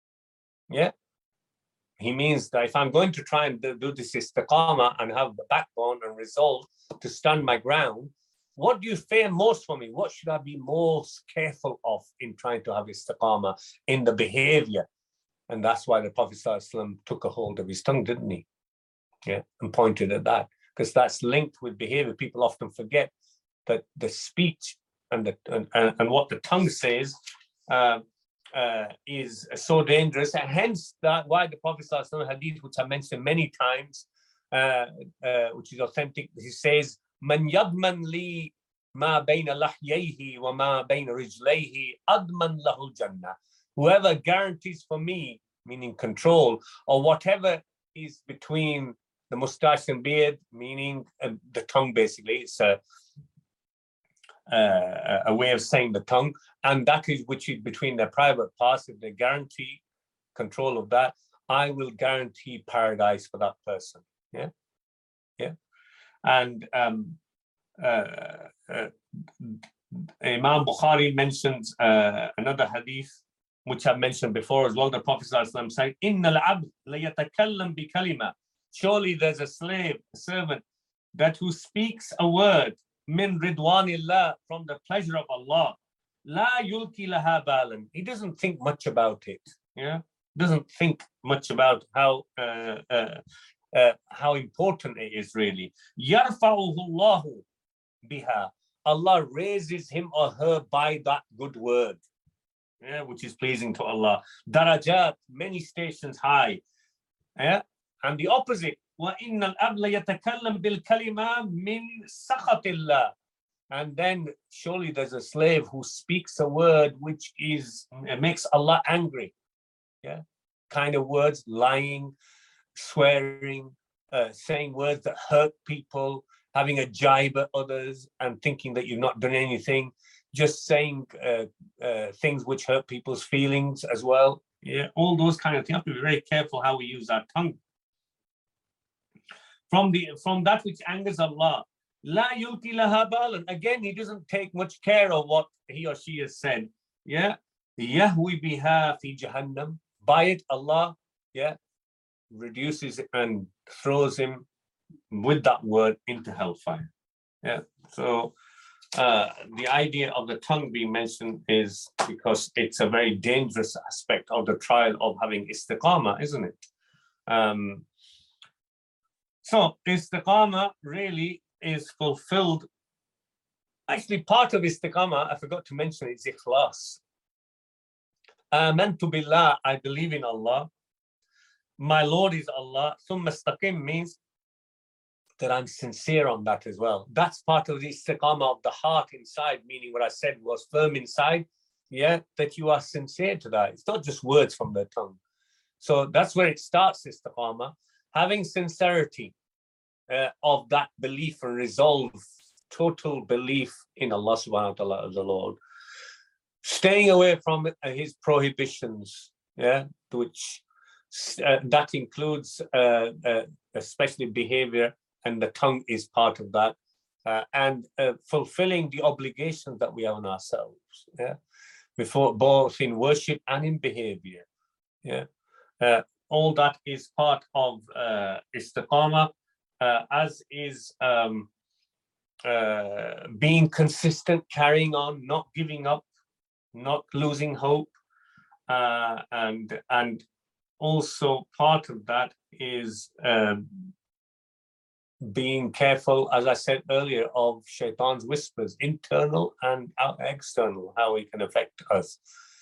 Speaker 2: He means that if I'm going to try and do this istiqama and have the backbone and resolve to stand my ground, what do you fear most for me? What should I be most careful of in trying to have istiqamah in the behavior? And that's why the Prophet ﷺ took a hold of his tongue, didn't he? Yeah, and pointed at that, because that's linked with behavior. People often forget that the speech and what the tongue says is so dangerous, and hence that why the Prophet ﷺ hadith, which I mentioned many times, which is authentic, he says, "Man yadman li ma bayna lahyayhi wa ma bayna rijlayhi adman lahu jannah." Whoever guarantees for me, meaning control, or whatever is between the mustache and beard, meaning the tongue, basically, it's a way of saying the tongue, and that is which is between their private parts. If they guarantee control of that, I will guarantee paradise for that person. Yeah, yeah. And Imam Bukhari mentions another hadith, which I've mentioned before as well. The Prophet ﷺ said, "Inna al-abd layatakallam bi kalima." Surely there's a slave, a servant, that who speaks a word, min ridwanillah, from the pleasure of Allah, la yulki laha balan. He doesn't think much about it. Yeah, doesn't think much about how important it is really. Yarfa'uhu Allahu biha. Allah raises him or her by that good word, yeah, which is pleasing to Allah. Darajat, many stations high. Yeah, and the opposite. وَإِنَّ الْأَبْلَ يَتَكَلَّمْ بِالْكَلِمَةِ مِنْ سَخَطِ اللَّهِ. And then surely there's a slave who speaks a word which makes Allah angry. Yeah, kind of words, lying, swearing, saying words that hurt people, having a jibe at others and thinking that you've not done anything, just saying things which hurt people's feelings as well. Yeah, all those kind of things. You have to be very careful how we use our tongue. From that which angers Allah. La yulki laha balan. Again, he doesn't take much care of what he or she has said. Yeah. Yahwi biha fi jahannam. By it, Allah, yeah, reduces it and throws him with that word into hellfire. Yeah. So the idea of the tongue being mentioned is because it's a very dangerous aspect of the trial of having istiqamah, isn't it? So istiqamah really is fulfilled. Actually, part of istiqamah, I forgot to mention, is ikhlas. Amantu billah, I believe in Allah. My Lord is Allah. Thumma istaqim means that I'm sincere on that as well. That's part of the istiqamah of the heart inside, meaning what I said was firm inside. Yeah, that you are sincere to that. It's not just words from the tongue. So that's where it starts, istiqamah. Having sincerity of that belief and resolve, total belief in Allah subhanahu wa ta'ala as the Lord. Staying away from his prohibitions, yeah, which that includes especially behavior, and the tongue is part of that, and fulfilling the obligations that we have on ourselves, yeah, before both in worship and in behavior, yeah. All that is part of istiqamah, as is being consistent, carrying on, not giving up, not losing hope, and also part of that is being careful, as I said earlier, of shaitan's whispers, internal and external, how it can affect us.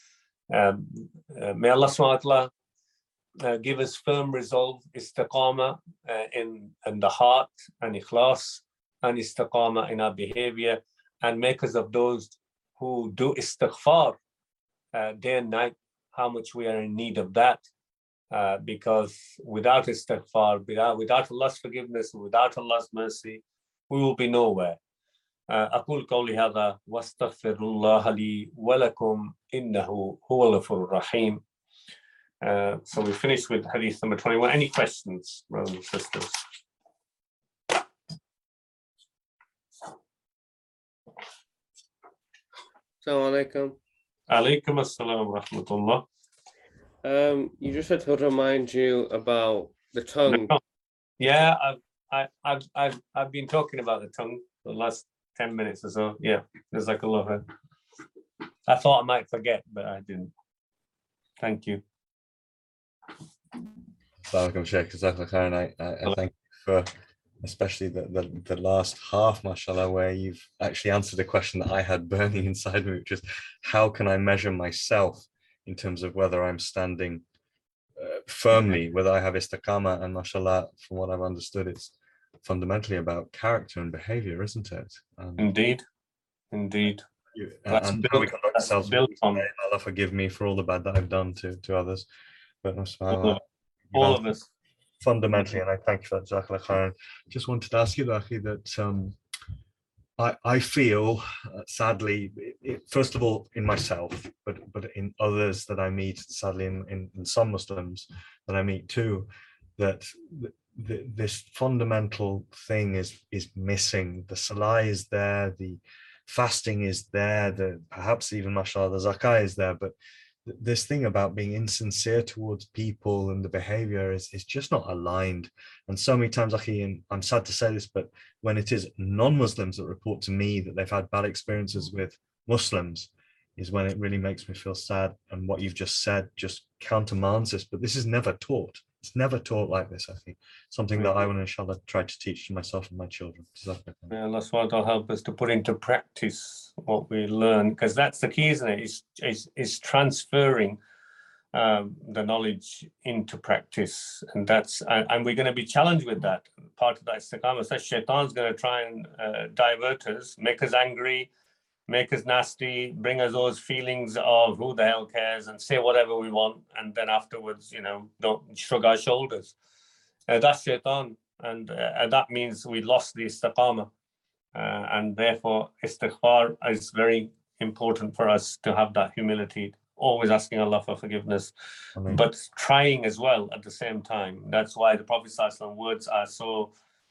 Speaker 2: May Allah subhanahu wa ta'ala give us firm resolve, istiqamah in the heart, and ikhlas, and istiqamah in our behavior, and make us of those who do istighfar day and night, how much we are in need of that. Because without istighfar, without Allah's forgiveness, without Allah's mercy, we will be nowhere. أقول قولي هذا واستغفر الله لي ولكم إنه هو الغفور الرحيم. So we finished with hadith number 21. Any questions, brothers and sisters?
Speaker 4: Assalamu alaikum.
Speaker 2: Alaikum assalam wa rahmatullah.
Speaker 4: You just had to remind you about the tongue.
Speaker 2: Yeah, I've been talking about the tongue for the last 10 minutes or so. Yeah, Jazakallah khair. I thought I might forget, but I didn't. Thank you.
Speaker 5: Assalamualaikum, Sheikh. Jazakallah khair, and I thank you for especially the last half, mashallah, where you've actually answered a question that I had burning inside me, which is how can I measure myself in terms of whether I'm standing firmly, whether I have istiqamah, and mashallah, from what I've understood, it's fundamentally about character and behavior, isn't it?
Speaker 2: Indeed. Indeed. That's
Speaker 5: And
Speaker 2: built-
Speaker 5: how we conduct
Speaker 2: that's
Speaker 5: ourselves.
Speaker 2: built on-
Speaker 5: Allah forgive me for all the bad that I've done to others. But subhanAllah,
Speaker 2: all of us.
Speaker 5: fundamentally, and I thank you for that, Jazakallah khairan. Just wanted to ask you, Akhi, that I feel, sadly, first of all, in myself, but in others that I meet, sadly, in some Muslims that I meet too, that this fundamental thing is missing. The salah is there, the fasting is there, perhaps even, mashallah, the zakah is there, but this thing about being insincere towards people and the behavior is just not aligned. And so many times, Akhi, and I'm sad to say this, but when it is non-Muslims that report to me that they've had bad experiences with Muslims, is when it really makes me feel sad. And what you've just said just countermands this, but this is never taught. It's never taught like this, I think. Something that I want to, inshallah, try to teach to myself and my children.
Speaker 2: May Allah subhanahu wa ta'ala help us to put into practice what we learn, because that's the key, isn't it? Is transferring the knowledge into practice, and we're going to be challenged with that. Part of that istiqamah, so shaitan's going to try and divert us, make us angry, make us nasty, bring us those feelings of who the hell cares, and say whatever we want, and then afterwards, don't shrug our shoulders. That's shaitan, and that means we lost the istiqamah, and therefore istighfar is very important for us to have that humility, always asking Allah for forgiveness, but trying as well at the same time. That's why the Prophet ﷺ words are so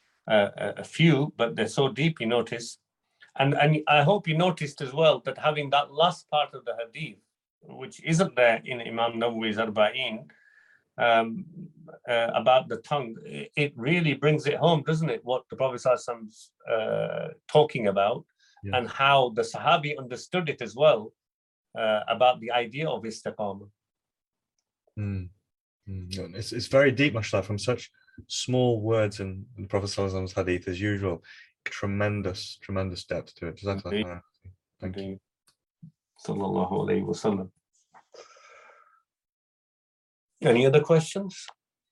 Speaker 2: few, but they're so deep, you notice. And I hope you noticed as well that having that last part of the hadith, which isn't there in Imam Nawawi's Arba'in, about the tongue, it really brings it home, doesn't it? What the Prophet ﷺ's talking about, and how the Sahabi understood it as well, about the idea of istiqamah.
Speaker 5: It's very deep, mashallah, from such small words in the Prophet ﷺ's hadith as usual. Tremendous depth to it. Thank you.
Speaker 2: Sallallahu alayhi wa sallam. Any other questions?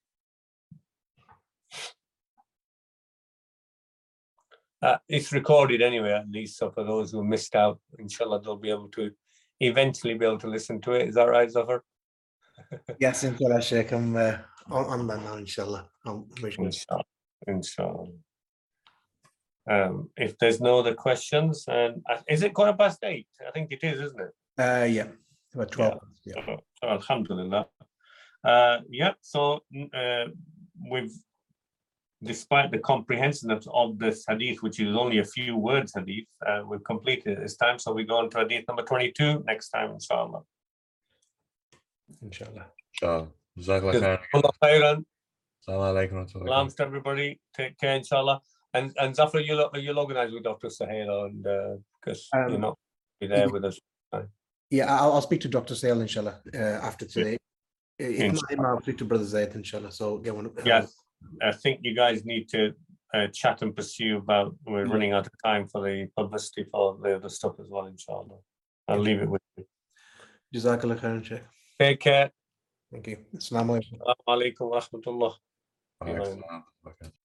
Speaker 2: It's recorded anyway, at least, so for those who missed out, inshallah, they'll be able to eventually be able to listen to it. Is that right, Zafar?
Speaker 3: Yes, inshallah, Sheikh. I'm on that now, inshallah.
Speaker 2: Inshallah. If there's no other questions, and is it 8:15? I think it is, isn't it?
Speaker 3: Yeah, about 12. Yeah.
Speaker 2: So, alhamdulillah. So we've, despite the comprehensiveness of this hadith, which is only a few words hadith, we've completed it this time. So we go on to hadith number 22 next time, inshallah.
Speaker 3: Inshallah.
Speaker 5: Jazakallah khairan.
Speaker 2: Salams to everybody. Take care, inshallah. And Zafar, you'll organize with Dr. Sahel, and because you're not be there with us.
Speaker 3: Yeah, I'll speak to Dr. Sahel, inshallah, after today. If not, I'll speak to Brother Zaid, inshallah. So get one.
Speaker 2: I think you guys need to chat and pursue about. We're running out of time for the publicity for the other stuff as well, inshallah. I'll leave it with you.
Speaker 3: Jazakallah khairan, Sheikh.
Speaker 2: Take care.
Speaker 3: Thank you. Assalamu alaikum.
Speaker 2: Assalamu alaikum wa rahmatullah.